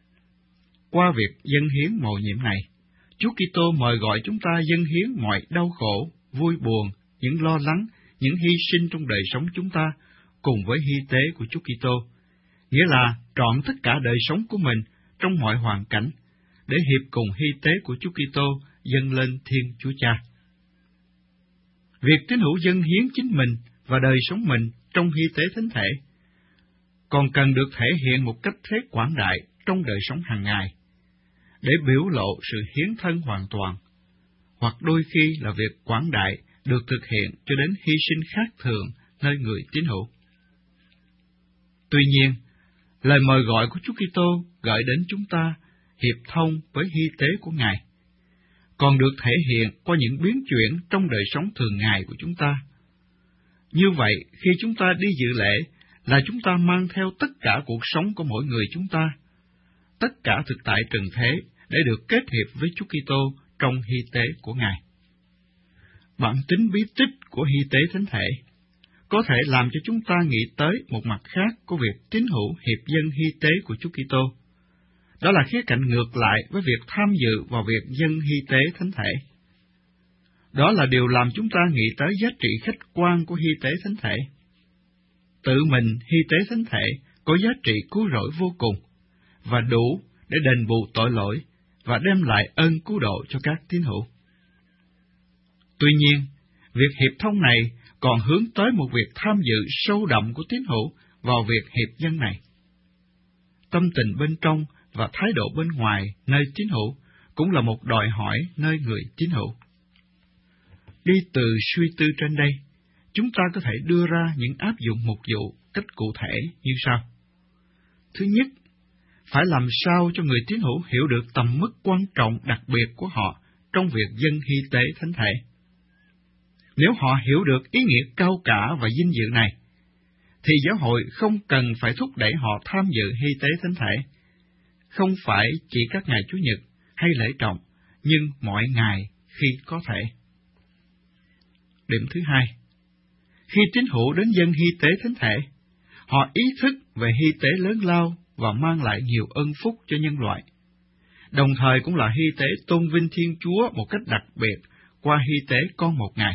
Qua việc dâng hiến mầu nhiệm này, Chúa Kitô mời gọi chúng ta dâng hiến mọi đau khổ, vui buồn, những lo lắng, những hy sinh trong đời sống chúng ta cùng với hy tế của Chúa Kitô, nghĩa là trọn tất cả đời sống của mình trong mọi hoàn cảnh để hiệp cùng hy tế của Chúa Kitô dâng lên Thiên Chúa Cha. Việc tín hữu dâng hiến chính mình và đời sống mình trong hy tế thánh thể còn cần được thể hiện một cách thế quảng đại trong đời sống hàng ngày, để biểu lộ sự hiến thân hoàn toàn, hoặc đôi khi là việc quảng đại được thực hiện cho đến hy sinh khác thường nơi người tín hữu. Tuy nhiên, lời mời gọi của Chúa Kitô gợi đến chúng ta hiệp thông với hy tế của Ngài, còn được thể hiện qua những biến chuyển trong đời sống thường ngày của chúng ta. Như vậy, khi chúng ta đi dự lễ, là chúng ta mang theo tất cả cuộc sống của mỗi người chúng ta, tất cả thực tại trần thế, để được kết hiệp với Chúa Kitô trong hy tế của Ngài. Bản tính bí tích của hy tế thánh thể có thể làm cho chúng ta nghĩ tới một mặt khác của việc tín hữu hiệp dâng hy tế của Chúa Kitô. Đó là khía cạnh ngược lại với việc tham dự vào việc dâng hy tế thánh thể. Đó là điều làm chúng ta nghĩ tới giá trị khách quan của hy tế thánh thể. Tự mình hy tế thánh thể có giá trị cứu rỗi vô cùng, và đủ để đền bù tội lỗi và đem lại ơn cứu độ cho các tín hữu. Tuy nhiên, việc hiệp thông này còn hướng tới một việc tham dự sâu đậm của tín hữu vào việc hiệp dâng này. Tâm tình bên trong và thái độ bên ngoài nơi tín hữu cũng là một đòi hỏi nơi người tín hữu. Đi từ suy tư trên đây, chúng ta có thể đưa ra những áp dụng mục vụ cách cụ thể như sau. Thứ nhất, phải làm sao cho người tín hữu hiểu được tầm mức quan trọng đặc biệt của họ trong việc dâng hy tế thánh thể. Nếu họ hiểu được ý nghĩa cao cả và vinh dự này, thì giáo hội không cần phải thúc đẩy họ tham dự hy tế thánh thể, không phải chỉ các ngày Chủ nhật hay lễ trọng, nhưng mọi ngày khi có thể. Điểm thứ hai, khi tín hữu đến dâng hy tế thánh thể, họ ý thức về hy tế lớn lao và mang lại nhiều ân phúc cho nhân loại, đồng thời cũng là hy tế tôn vinh Thiên Chúa một cách đặc biệt qua hy tế con một Ngài.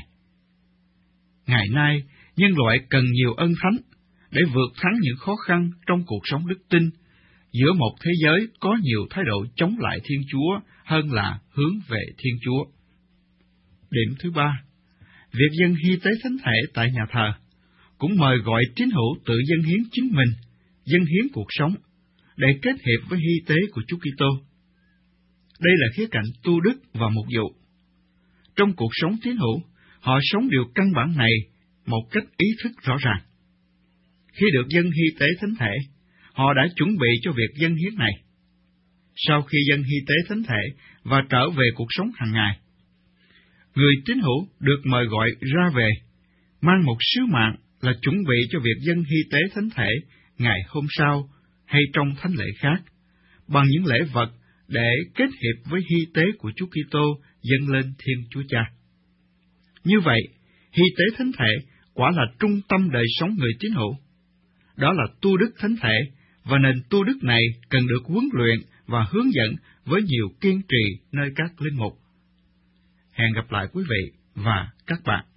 Ngày nay, nhân loại cần nhiều ân thánh để vượt thắng những khó khăn trong cuộc sống đức tin giữa một thế giới có nhiều thái độ chống lại Thiên Chúa hơn là hướng về Thiên Chúa. Điểm thứ ba, việc dâng hy tế thánh thể tại nhà thờ cũng mời gọi tín hữu tự dâng hiến chính mình, dâng hiến cuộc sống, để kết hiệp với hy tế của Chúa Kitô. Đây là khía cạnh tu đức và mục vụ. Trong cuộc sống tín hữu, họ sống điều căn bản này một cách ý thức rõ ràng. Khi được dâng hy tế thánh thể, họ đã chuẩn bị cho việc dâng hiến này. Sau khi dâng hy tế thánh thể và trở về cuộc sống hàng ngày, người tín hữu được mời gọi ra về, mang một sứ mạng là chuẩn bị cho việc dâng hy tế thánh thể ngày hôm sau hay trong thánh lễ khác, bằng những lễ vật để kết hiệp với hy tế của Chúa Kitô dâng lên Thiên Chúa Cha. Như vậy, hy tế thánh thể quả là trung tâm đời sống người tín hữu. Đó là tu đức thánh thể, và nền tu đức này cần được huấn luyện và hướng dẫn với nhiều kiên trì nơi các linh mục. Hẹn gặp lại quý vị và các bạn.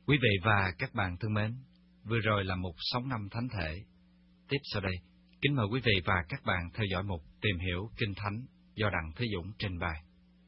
Quý vị và các bạn thân mến, vừa rồi là một sống năm thánh thể. Tiếp sau đây, kính mời quý vị và các bạn theo dõi một tìm hiểu Kinh Thánh do Đặng Thế Dũng trình bày.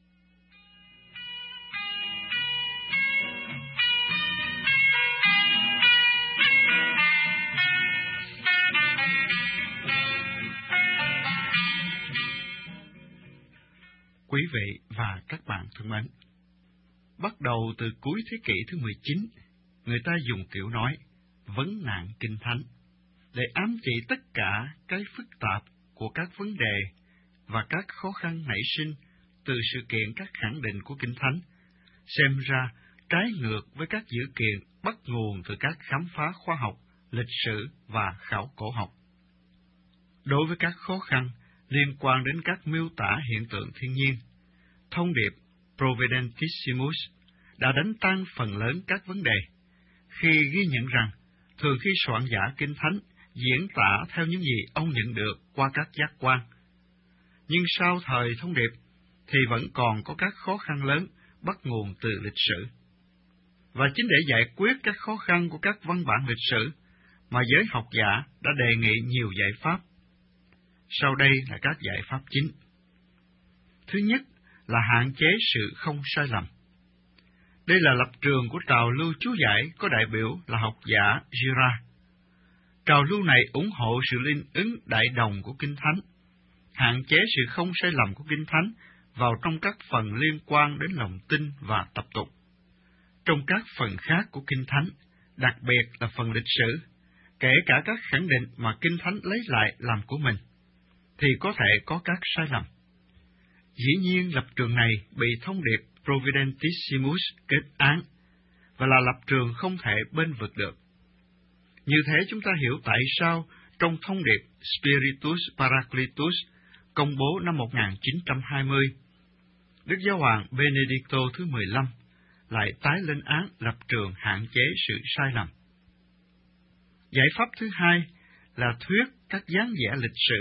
Quý vị và các bạn thân mến, bắt đầu từ cuối thế kỷ thứ mười chín, người ta dùng kiểu nói vấn nạn Kinh Thánh để ám chỉ tất cả cái phức tạp của các vấn đề và các khó khăn nảy sinh từ sự kiện các khẳng định của Kinh Thánh, xem ra trái ngược với các dữ kiện bắt nguồn từ các khám phá khoa học, lịch sử và khảo cổ học. Đối với các khó khăn liên quan đến các miêu tả hiện tượng thiên nhiên, thông điệp Providentissimus đã đánh tan phần lớn các vấn đề, khi ghi nhận rằng thường khi soạn giả Kinh Thánh diễn tả theo những gì ông nhận được qua các giác quan. Nhưng sau thời thông điệp thì vẫn còn có các khó khăn lớn bắt nguồn từ lịch sử. Và chính để giải quyết các khó khăn của các văn bản lịch sử mà giới học giả đã đề nghị nhiều giải pháp. Sau đây là các giải pháp chính. Thứ nhất là hạn chế sự không sai lầm. Đây là lập trường của trào lưu chú giải có đại biểu là học giả Girard. Trào lưu này ủng hộ sự liên ứng đại đồng của Kinh Thánh, hạn chế sự không sai lầm của Kinh Thánh vào trong các phần liên quan đến lòng tin và tập tục. Trong các phần khác của Kinh Thánh, đặc biệt là phần lịch sử, kể cả các khẳng định mà Kinh Thánh lấy lại làm của mình, thì có thể có các sai lầm. Dĩ nhiên lập trường này bị thông điệp Providentissimus kết án, và là lập trường không thể bên vực được. Như thế chúng ta hiểu tại sao trong thông điệp Spiritus Paracletus công bố năm một nghìn chín trăm hai mươi, Đức Giáo hoàng Benedicto thứ mười lăm lại tái lên án lập trường hạn chế sự sai lầm. Giải pháp thứ hai là thuyết các dáng vẻ lịch sử.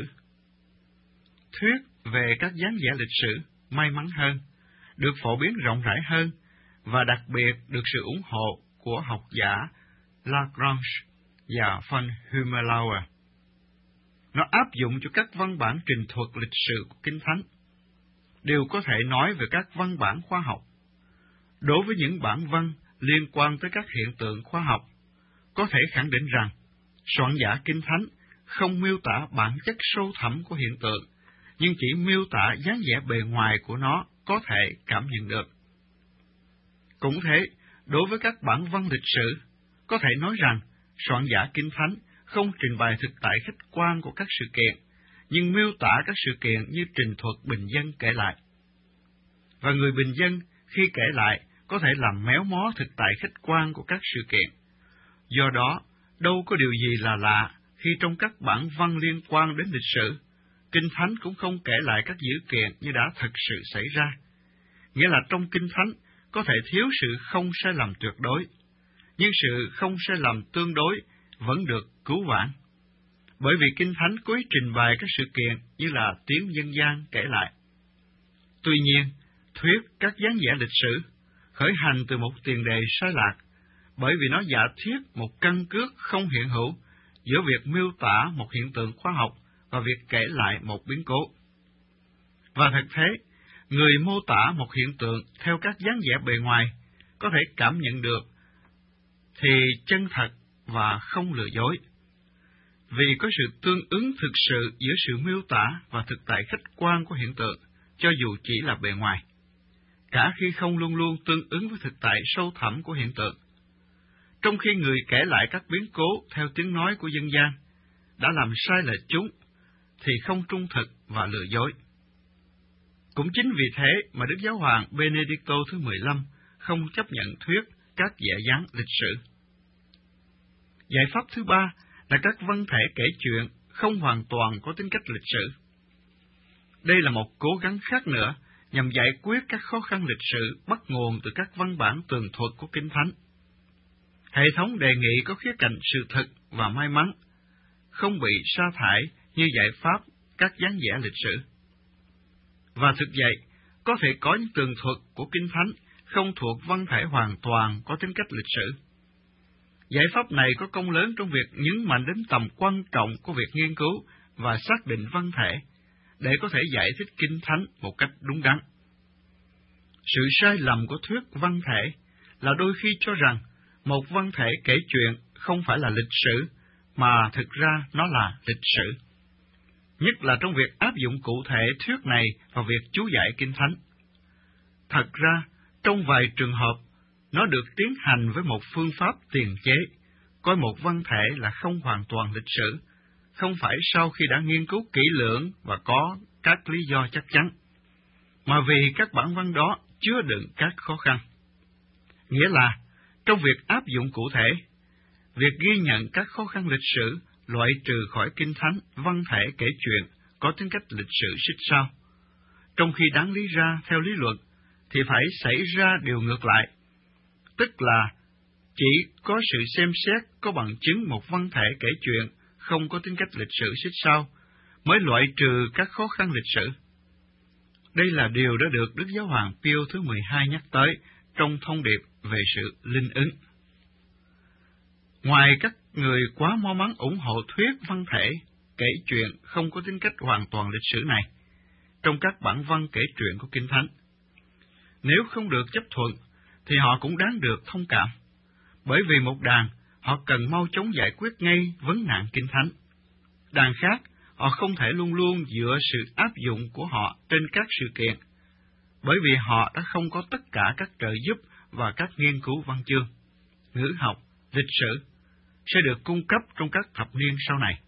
Thuyết về các dáng vẻ lịch sử may mắn hơn, được phổ biến rộng rãi hơn, và đặc biệt được sự ủng hộ của học giả Lagrange và von Hümmelauer. Nó áp dụng cho các văn bản trình thuật lịch sử của Kinh Thánh, đều có thể nói về các văn bản khoa học. Đối với những bản văn liên quan tới các hiện tượng khoa học, có thể khẳng định rằng soạn giả Kinh Thánh không miêu tả bản chất sâu thẳm của hiện tượng, nhưng chỉ miêu tả dáng vẻ bề ngoài của nó có thể cảm nhận được. Cũng thế, đối với các bản văn lịch sử, có thể nói rằng soạn giả Kinh Thánh không trình bày thực tại khách quan của các sự kiện, nhưng miêu tả các sự kiện như trình thuật bình dân kể lại. Và người bình dân khi kể lại có thể làm méo mó thực tại khách quan của các sự kiện. Do đó, đâu có điều gì là lạ khi trong các bản văn liên quan đến lịch sử, Kinh Thánh cũng không kể lại các dữ kiện như đã thật sự xảy ra. Nghĩa là trong Kinh Thánh có thể thiếu sự không sai lầm tuyệt đối, nhưng sự không sai lầm tương đối vẫn được cứu vãn. Bởi vì Kinh Thánh cố ý trình bày các sự kiện như là tiếng dân gian kể lại. Tuy nhiên, thuyết các dáng vẻ lịch sử khởi hành từ một tiền đề sai lạc, bởi vì nó giả thiết một căn cước không hiện hữu giữa việc miêu tả một hiện tượng khoa học và việc kể lại một biến cố. Và thật thế, người mô tả một hiện tượng theo các dáng vẻ bề ngoài có thể cảm nhận được thì chân thật và không lừa dối, vì có sự tương ứng thực sự giữa sự miêu tả và thực tại khách quan của hiện tượng, cho dù chỉ là bề ngoài, cả khi không luôn luôn tương ứng với thực tại sâu thẳm của hiện tượng. Trong khi người kể lại các biến cố theo tiếng nói của dân gian đã làm sai lệch chúng, thì không trung thực và lừa dối. Cũng chính vì thế mà Đức Giáo hoàng Benedicto thứ mười lăm không chấp nhận thuyết các vẻ dáng lịch sử. Giải pháp thứ ba là các văn thể kể chuyện không hoàn toàn có tính cách lịch sử. Đây là một cố gắng khác nữa nhằm giải quyết các khó khăn lịch sử bắt nguồn từ các văn bản tường thuật của Kinh Thánh. Hệ thống đề nghị có khía cạnh sự thực và may mắn, không bị sa thải như giải pháp các dáng vẻ lịch sử. Và thực vậy, có thể có những tường thuật của Kinh Thánh không thuộc văn thể hoàn toàn có tính cách lịch sử, Giải pháp này có công lớn trong việc nhấn mạnh đến tầm quan trọng của việc nghiên cứu và xác định văn thể, để có thể giải thích Kinh Thánh một cách đúng đắn. Sự sai lầm của thuyết văn thể là đôi khi cho rằng một văn thể kể chuyện không phải là lịch sử, mà thực ra nó là lịch sử. Nhất là trong việc áp dụng cụ thể thuyết này vào việc chú giải Kinh Thánh. Thật ra, trong vài trường hợp, nó được tiến hành với một phương pháp tiền chế, coi một văn thể là không hoàn toàn lịch sử, không phải sau khi đã nghiên cứu kỹ lưỡng và có các lý do chắc chắn, mà vì các bản văn đó chứa đựng các khó khăn. Nghĩa là, trong việc áp dụng cụ thể, việc ghi nhận các khó khăn lịch sử loại trừ khỏi Kinh Thánh văn thể kể chuyện có tính cách lịch sử xích sao, trong khi đáng lý ra theo lý luận thì phải xảy ra điều ngược lại, tức là chỉ có sự xem xét có bằng chứng một văn thể kể chuyện không có tính cách lịch sử xích sao mới loại trừ các khó khăn lịch sử. Đây là điều đã được Đức Giáo hoàng Pio thứ mười hai nhắc tới trong thông điệp về sự linh ứng. Ngoài các người quá mau mắn ủng hộ thuyết văn thể kể chuyện không có tính cách hoàn toàn lịch sử này trong các bản văn kể chuyện của Kinh Thánh, nếu không được chấp thuận thì họ cũng đáng được thông cảm, bởi vì một đàn họ cần mau chóng giải quyết ngay vấn nạn Kinh Thánh. Đàn khác, họ không thể luôn luôn dựa sự áp dụng của họ trên các sự kiện, bởi vì họ đã không có tất cả các trợ giúp và các nghiên cứu văn chương, ngữ học, lịch sử sẽ được cung cấp trong các thập niên sau này.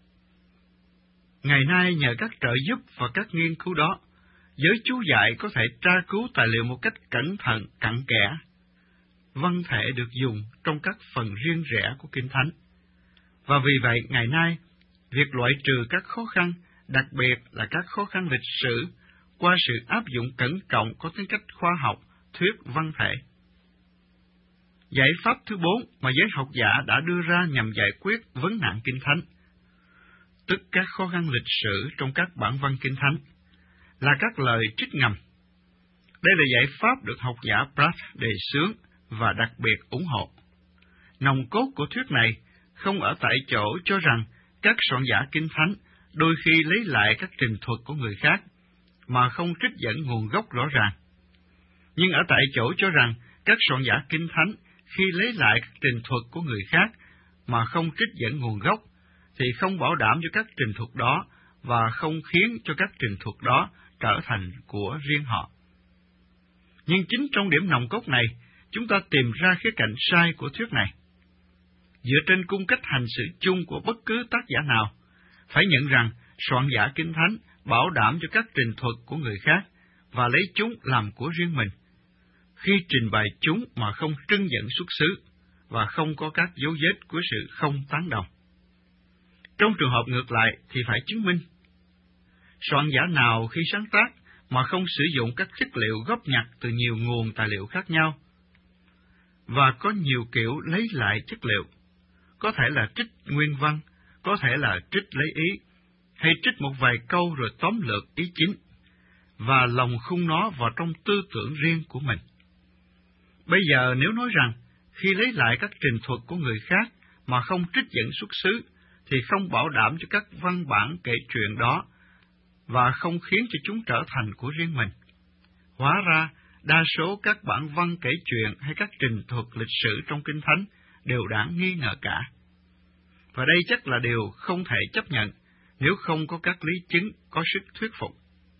Ngày nay nhờ các trợ giúp và các nghiên cứu đó, giới chú giải có thể tra cứu tài liệu một cách cẩn thận, cặn kẽ. Văn thể được dùng trong các phần riêng rẽ của Kinh Thánh. Và vì vậy, ngày nay, việc loại trừ các khó khăn, đặc biệt là các khó khăn lịch sử, qua sự áp dụng cẩn trọng có tính cách khoa học, thuyết văn thể. Giải pháp thứ bốn mà giới học giả đã đưa ra nhằm giải quyết vấn nạn Kinh Thánh, tức các khó khăn lịch sử trong các bản văn Kinh Thánh, là các lời trích ngầm. Đây là giải pháp được học giả Pratt đề xướng và đặc biệt ủng hộ. Nòng cốt của thuyết này không ở tại chỗ cho rằng các soạn giả Kinh Thánh đôi khi lấy lại các trình thuật của người khác, mà không trích dẫn nguồn gốc rõ ràng. Nhưng ở tại chỗ cho rằng các soạn giả Kinh Thánh khi lấy lại các trình thuật của người khác, mà không trích dẫn nguồn gốc, thì không bảo đảm cho các trình thuật đó và không khiến cho các trình thuật đó trở thành của riêng họ. Nhưng chính trong điểm nòng cốt này, chúng ta tìm ra khía cạnh sai của thuyết này. Dựa trên cung cách hành sự chung của bất cứ tác giả nào, phải nhận rằng soạn giả Kinh Thánh bảo đảm cho các trình thuật của người khác và lấy chúng làm của riêng mình, khi trình bày chúng mà không trưng dẫn xuất xứ và không có các dấu vết của sự không tán đồng. Trong trường hợp ngược lại thì phải chứng minh. Soạn giả nào khi sáng tác mà không sử dụng các chất liệu góp nhặt từ nhiều nguồn tài liệu khác nhau, và có nhiều kiểu lấy lại chất liệu, có thể là trích nguyên văn, có thể là trích lấy ý, hay trích một vài câu rồi tóm lược ý chính, và lồng khung nó vào trong tư tưởng riêng của mình. Bây giờ nếu nói rằng, khi lấy lại các trình thuật của người khác mà không trích dẫn xuất xứ, thì không bảo đảm cho các văn bản kể chuyện đó, và không khiến cho chúng trở thành của riêng mình. Hóa ra, đa số các bản văn kể chuyện hay các trình thuật lịch sử trong Kinh Thánh đều đáng nghi ngờ cả. Và đây chắc là điều không thể chấp nhận nếu không có các lý chứng có sức thuyết phục.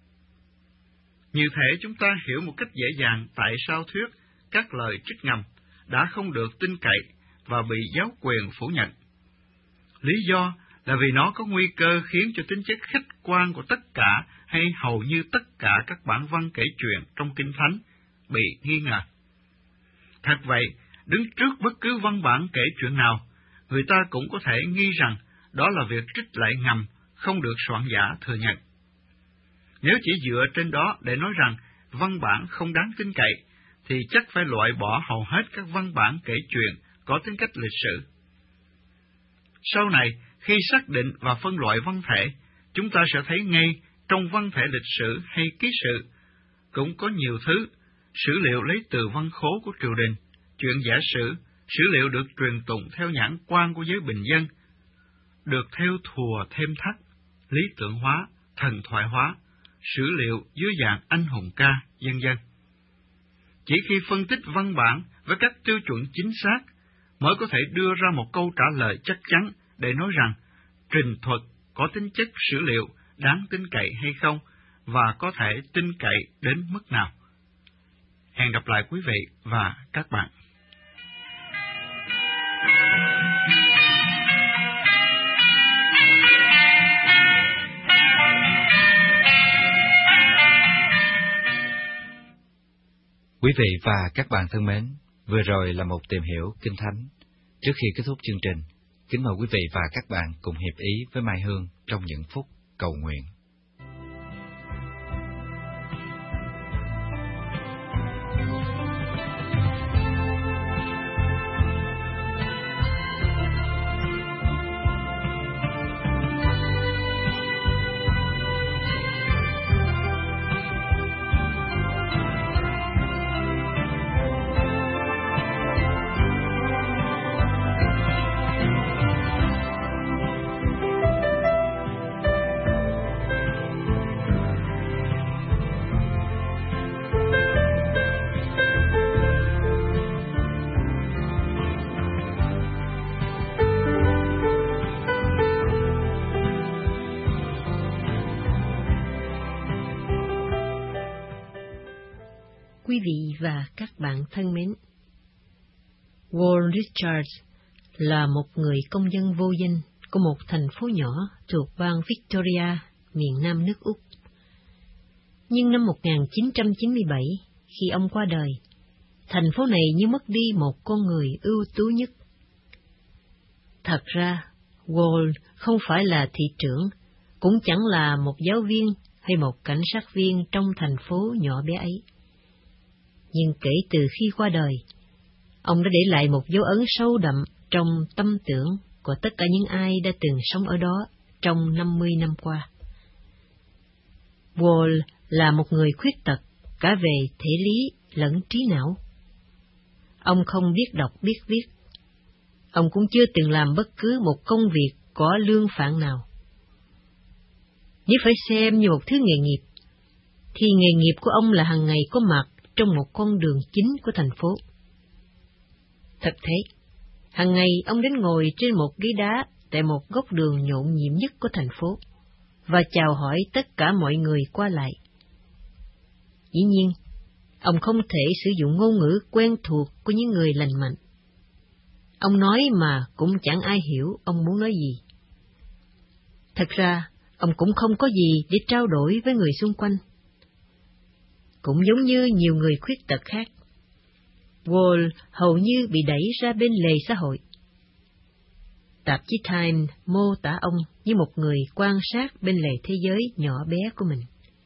Như thế chúng ta hiểu một cách dễ dàng tại sao thuyết các lời trích ngầm đã không được tin cậy và bị giáo quyền phủ nhận. Lý do là vì nó có nguy cơ khiến cho tính chất khách quan của tất cả hay hầu như tất cả các bản văn kể chuyện trong Kinh Thánh bị nghi ngờ. Thật vậy, đứng trước bất cứ văn bản kể chuyện nào, người ta cũng có thể nghi rằng đó là việc trích lại ngầm, không được soạn giả thừa nhận. Nếu chỉ dựa trên đó để nói rằng văn bản không đáng tin cậy, thì chắc phải loại bỏ hầu hết các văn bản kể chuyện có tính cách lịch sử. Sau này, khi xác định và phân loại văn thể, chúng ta sẽ thấy ngay trong văn thể lịch sử hay ký sự cũng có nhiều thứ, sử liệu lấy từ văn khố của triều đình, chuyện giả sử, Sử liệu được truyền tụng theo nhãn quan của giới bình dân, được theo thùa thêm thắt, lý tưởng hóa, thần thoại hóa, sử liệu dưới dạng anh hùng ca, vân vân. Chỉ khi phân tích văn bản với các tiêu chuẩn chính xác mới có thể đưa ra một câu trả lời chắc chắn để nói rằng trình thuật có tính chất sử liệu đáng tin cậy hay không và có thể tin cậy đến mức nào. Hẹn gặp lại quý vị và các bạn. Quý vị và các bạn thân mến, vừa rồi là một tìm hiểu Kinh Thánh. Trước khi kết thúc chương trình, kính mời quý vị và các bạn cùng hiệp ý với Mai Hương trong những phút cầu nguyện. Quý vị và các bạn thân mến, Wall Richards là một người công dân vô danh của một thành phố nhỏ thuộc bang Victoria, miền Nam nước Úc. Nhưng năm một nghìn chín trăm chín mươi bảy, khi ông qua đời, thành phố này như mất đi một con người ưu tú nhất. Thật ra, Wall không phải là thị trưởng, cũng chẳng là một giáo viên hay một cảnh sát viên trong thành phố nhỏ bé ấy. Nhưng kể từ khi qua đời, ông đã để lại một dấu ấn sâu đậm trong tâm tưởng của tất cả những ai đã từng sống ở đó trong năm mươi năm qua. Wall là một người khuyết tật cả về thể lý lẫn trí não. Ông không biết đọc biết viết. Ông cũng chưa từng làm bất cứ một công việc có lương phạn nào. Nếu phải xem như một thứ nghề nghiệp, thì nghề nghiệp của ông là hàng ngày có mặt trong một con đường chính của thành phố. Thật thế, hàng ngày ông đến ngồi trên một ghế đá tại một góc đường nhộn nhịp nhất của thành phố, và chào hỏi tất cả mọi người qua lại. Dĩ nhiên, ông không thể sử dụng ngôn ngữ quen thuộc của những người lành mạnh. Ông nói mà cũng chẳng ai hiểu ông muốn nói gì. Thật ra, ông cũng không có gì để trao đổi với người xung quanh. Cũng giống như nhiều người khuyết tật khác, Wall hầu như bị đẩy ra bên lề xã hội. Tạp chí Time mô tả ông như một người quan sát bên lề thế giới nhỏ bé của mình.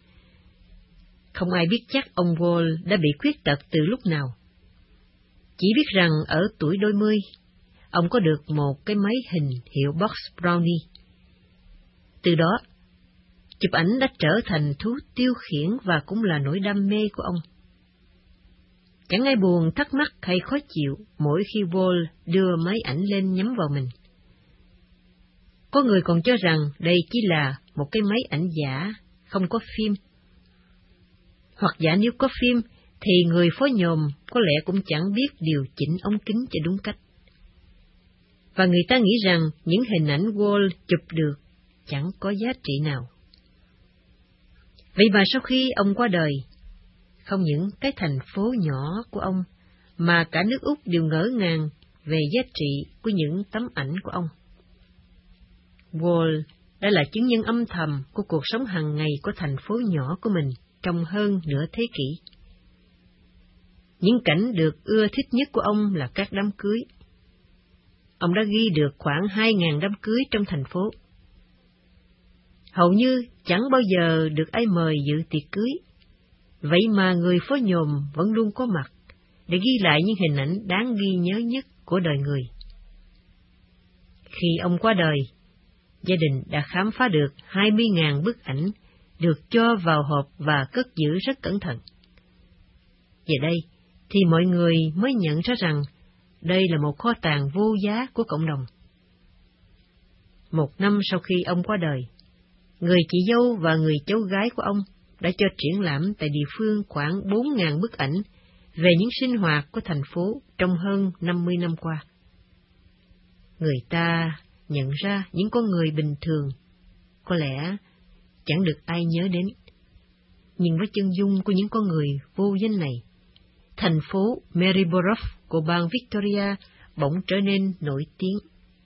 Không ai biết chắc ông Wall đã bị khuyết tật từ lúc nào. Chỉ biết rằng ở tuổi đôi mươi, ông có được một cái máy hình hiệu Box Brownie. Từ đó, chụp ảnh đã trở thành thú tiêu khiển và cũng là nỗi đam mê của ông. Chẳng ai buồn, thắc mắc hay khó chịu mỗi khi Wall đưa máy ảnh lên nhắm vào mình. Có người còn cho rằng đây chỉ là một cái máy ảnh giả, không có phim. Hoặc giả nếu có phim, thì người phối nhôm có lẽ cũng chẳng biết điều chỉnh ống kính cho đúng cách. Và người ta nghĩ rằng những hình ảnh Wall chụp được chẳng có giá trị nào. Vậy mà sau khi ông qua đời, không những cái thành phố nhỏ của ông, mà cả nước Úc đều ngỡ ngàng về giá trị của những tấm ảnh của ông. Wall đã là chứng nhân âm thầm của cuộc sống hàng ngày của thành phố nhỏ của mình trong hơn nửa thế kỷ. Những cảnh được ưa thích nhất của ông là các đám cưới. Ông đã ghi được khoảng hai nghìn đám cưới trong thành phố. Hầu như chẳng bao giờ được ai mời dự tiệc cưới. Vậy mà người phối nhôm vẫn luôn có mặt để ghi lại những hình ảnh đáng ghi nhớ nhất của đời người. Khi ông qua đời, gia đình đã khám phá được hai mươi nghìn bức ảnh được cho vào hộp và cất giữ rất cẩn thận. Giờ đây thì mọi người mới nhận ra rằng đây là một kho tàng vô giá của cộng đồng. Một năm sau khi ông qua đời, người chị dâu và người cháu gái của ông đã cho triển lãm tại địa phương khoảng bốn nghìn bức ảnh về những sinh hoạt của thành phố trong hơn năm mươi năm qua. Người ta nhận ra những con người bình thường, có lẽ chẳng được ai nhớ đến, nhưng với chân dung của những con người vô danh này, thành phố Maryborough của bang Victoria bỗng trở nên nổi tiếng.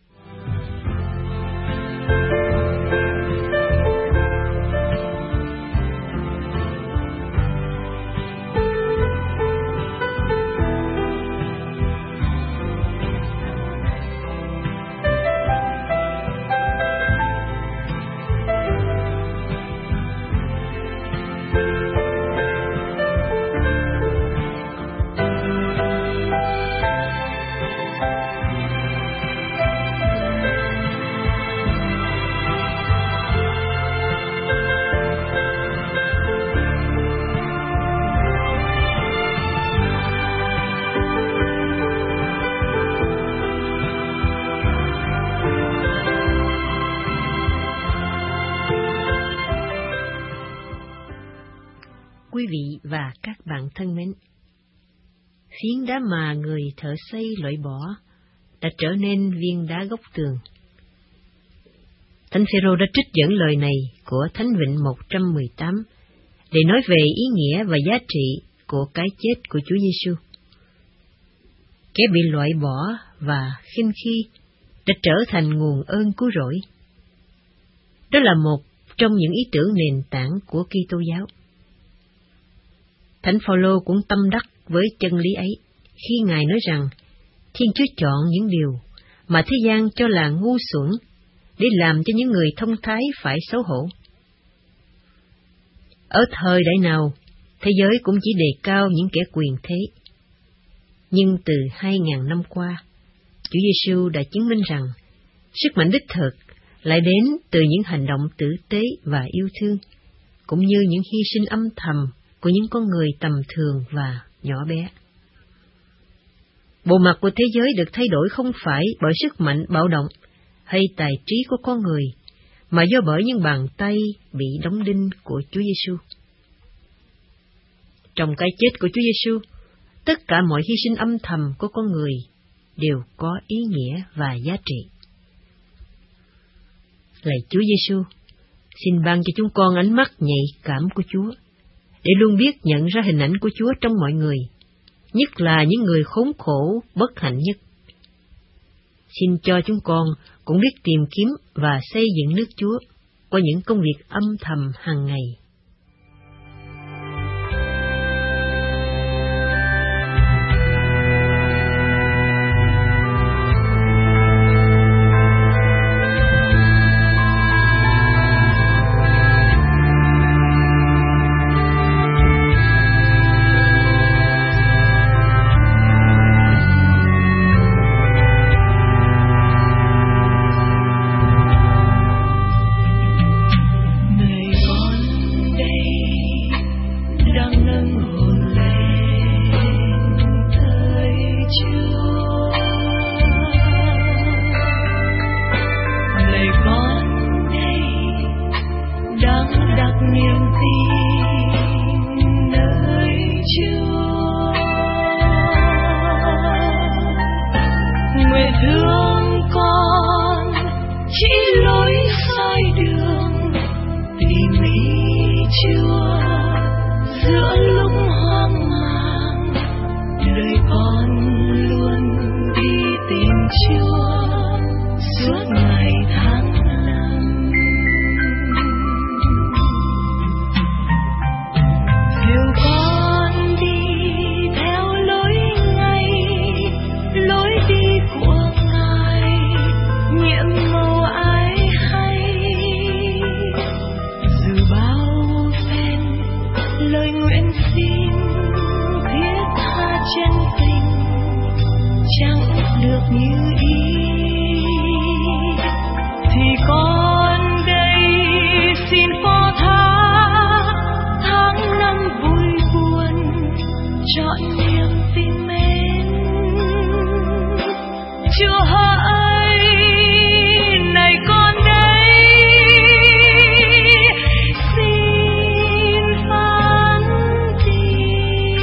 Quý vị và các bạn thân mến, phiến đá mà người thợ xây loại bỏ đã trở nên viên đá góc tường. Thánh Phêrô đã trích dẫn lời này của Thánh Vịnh một trăm mười tám để nói về ý nghĩa và giá trị của cái chết của Chúa Giêsu. Kẻ bị loại bỏ và khinh khi đã trở thành nguồn ơn cứu rỗi. Đó là một trong những ý tưởng nền tảng của Kitô giáo. Thánh Phaolô cũng tâm đắc với chân lý ấy khi Ngài nói rằng Thiên Chúa chọn những điều mà thế gian cho là ngu xuẩn để làm cho những người thông thái phải xấu hổ. Ở thời đại nào, thế giới cũng chỉ đề cao những kẻ quyền thế. Nhưng từ hai ngàn năm qua, Chúa Giêsu đã chứng minh rằng sức mạnh đích thực lại đến từ những hành động tử tế và yêu thương, cũng như những hy sinh âm thầm của những con người tầm thường và nhỏ bé. Bộ mặt của thế giới được thay đổi không phải bởi sức mạnh bạo động hay tài trí của con người, mà do bởi những bàn tay bị đóng đinh của Chúa Giêsu. Trong cái chết của Chúa Giêsu, tất cả mọi hy sinh âm thầm của con người đều có ý nghĩa và giá trị. Lạy Chúa Giêsu, xin ban cho chúng con ánh mắt nhạy cảm của Chúa, để luôn biết nhận ra hình ảnh của Chúa trong mọi người, nhất là những người khốn khổ, bất hạnh nhất. Xin cho chúng con cũng biết tìm kiếm và xây dựng nước Chúa qua những công việc âm thầm hàng ngày. Chúa hỡi, này con đây, xin phán tìm.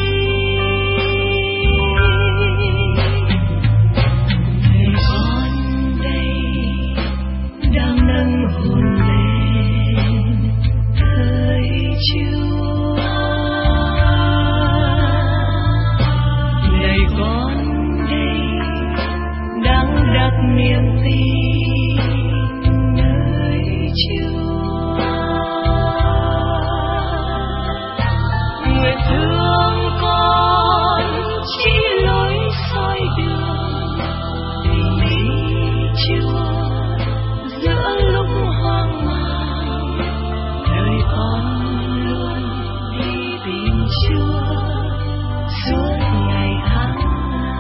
Người con đây đang nâng hồn lên hỡi Chúa. Này con đây đang đặt niềm tin nơi Chúa. Nguyện thương con chỉ lối soi đường tìm ý Chúa giữa lúc hoang mang. Đời con luôn đi tìm Chúa suốt ngày tháng năm.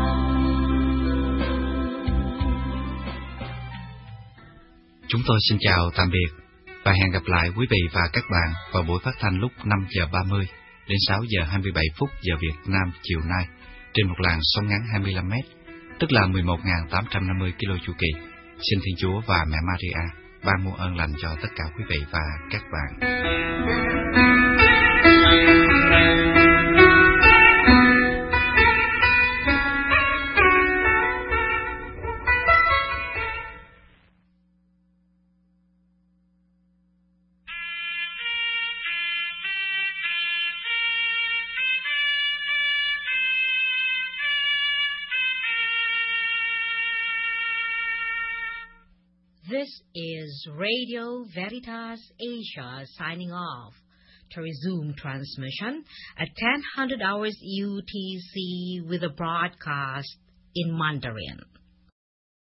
Chúng tôi xin chào tạm biệt và hẹn gặp lại quý vị và các bạn vào buổi phát thanh lúc năm giờ ba mươi đến sáu giờ hai mươi bảy phút giờ Việt Nam chiều nay trên một làn sóng ngắn hai mươi lăm mét, tức là mười một nghìn tám trăm năm mươi ki lô chu kỳ. Xin Thiên Chúa và Mẹ Maria ban muôn ơn lành cho tất cả quý vị và các bạn. This is Radio Veritas Asia signing off. To resume transmission at ten hundred hours U T C with a broadcast in Mandarin.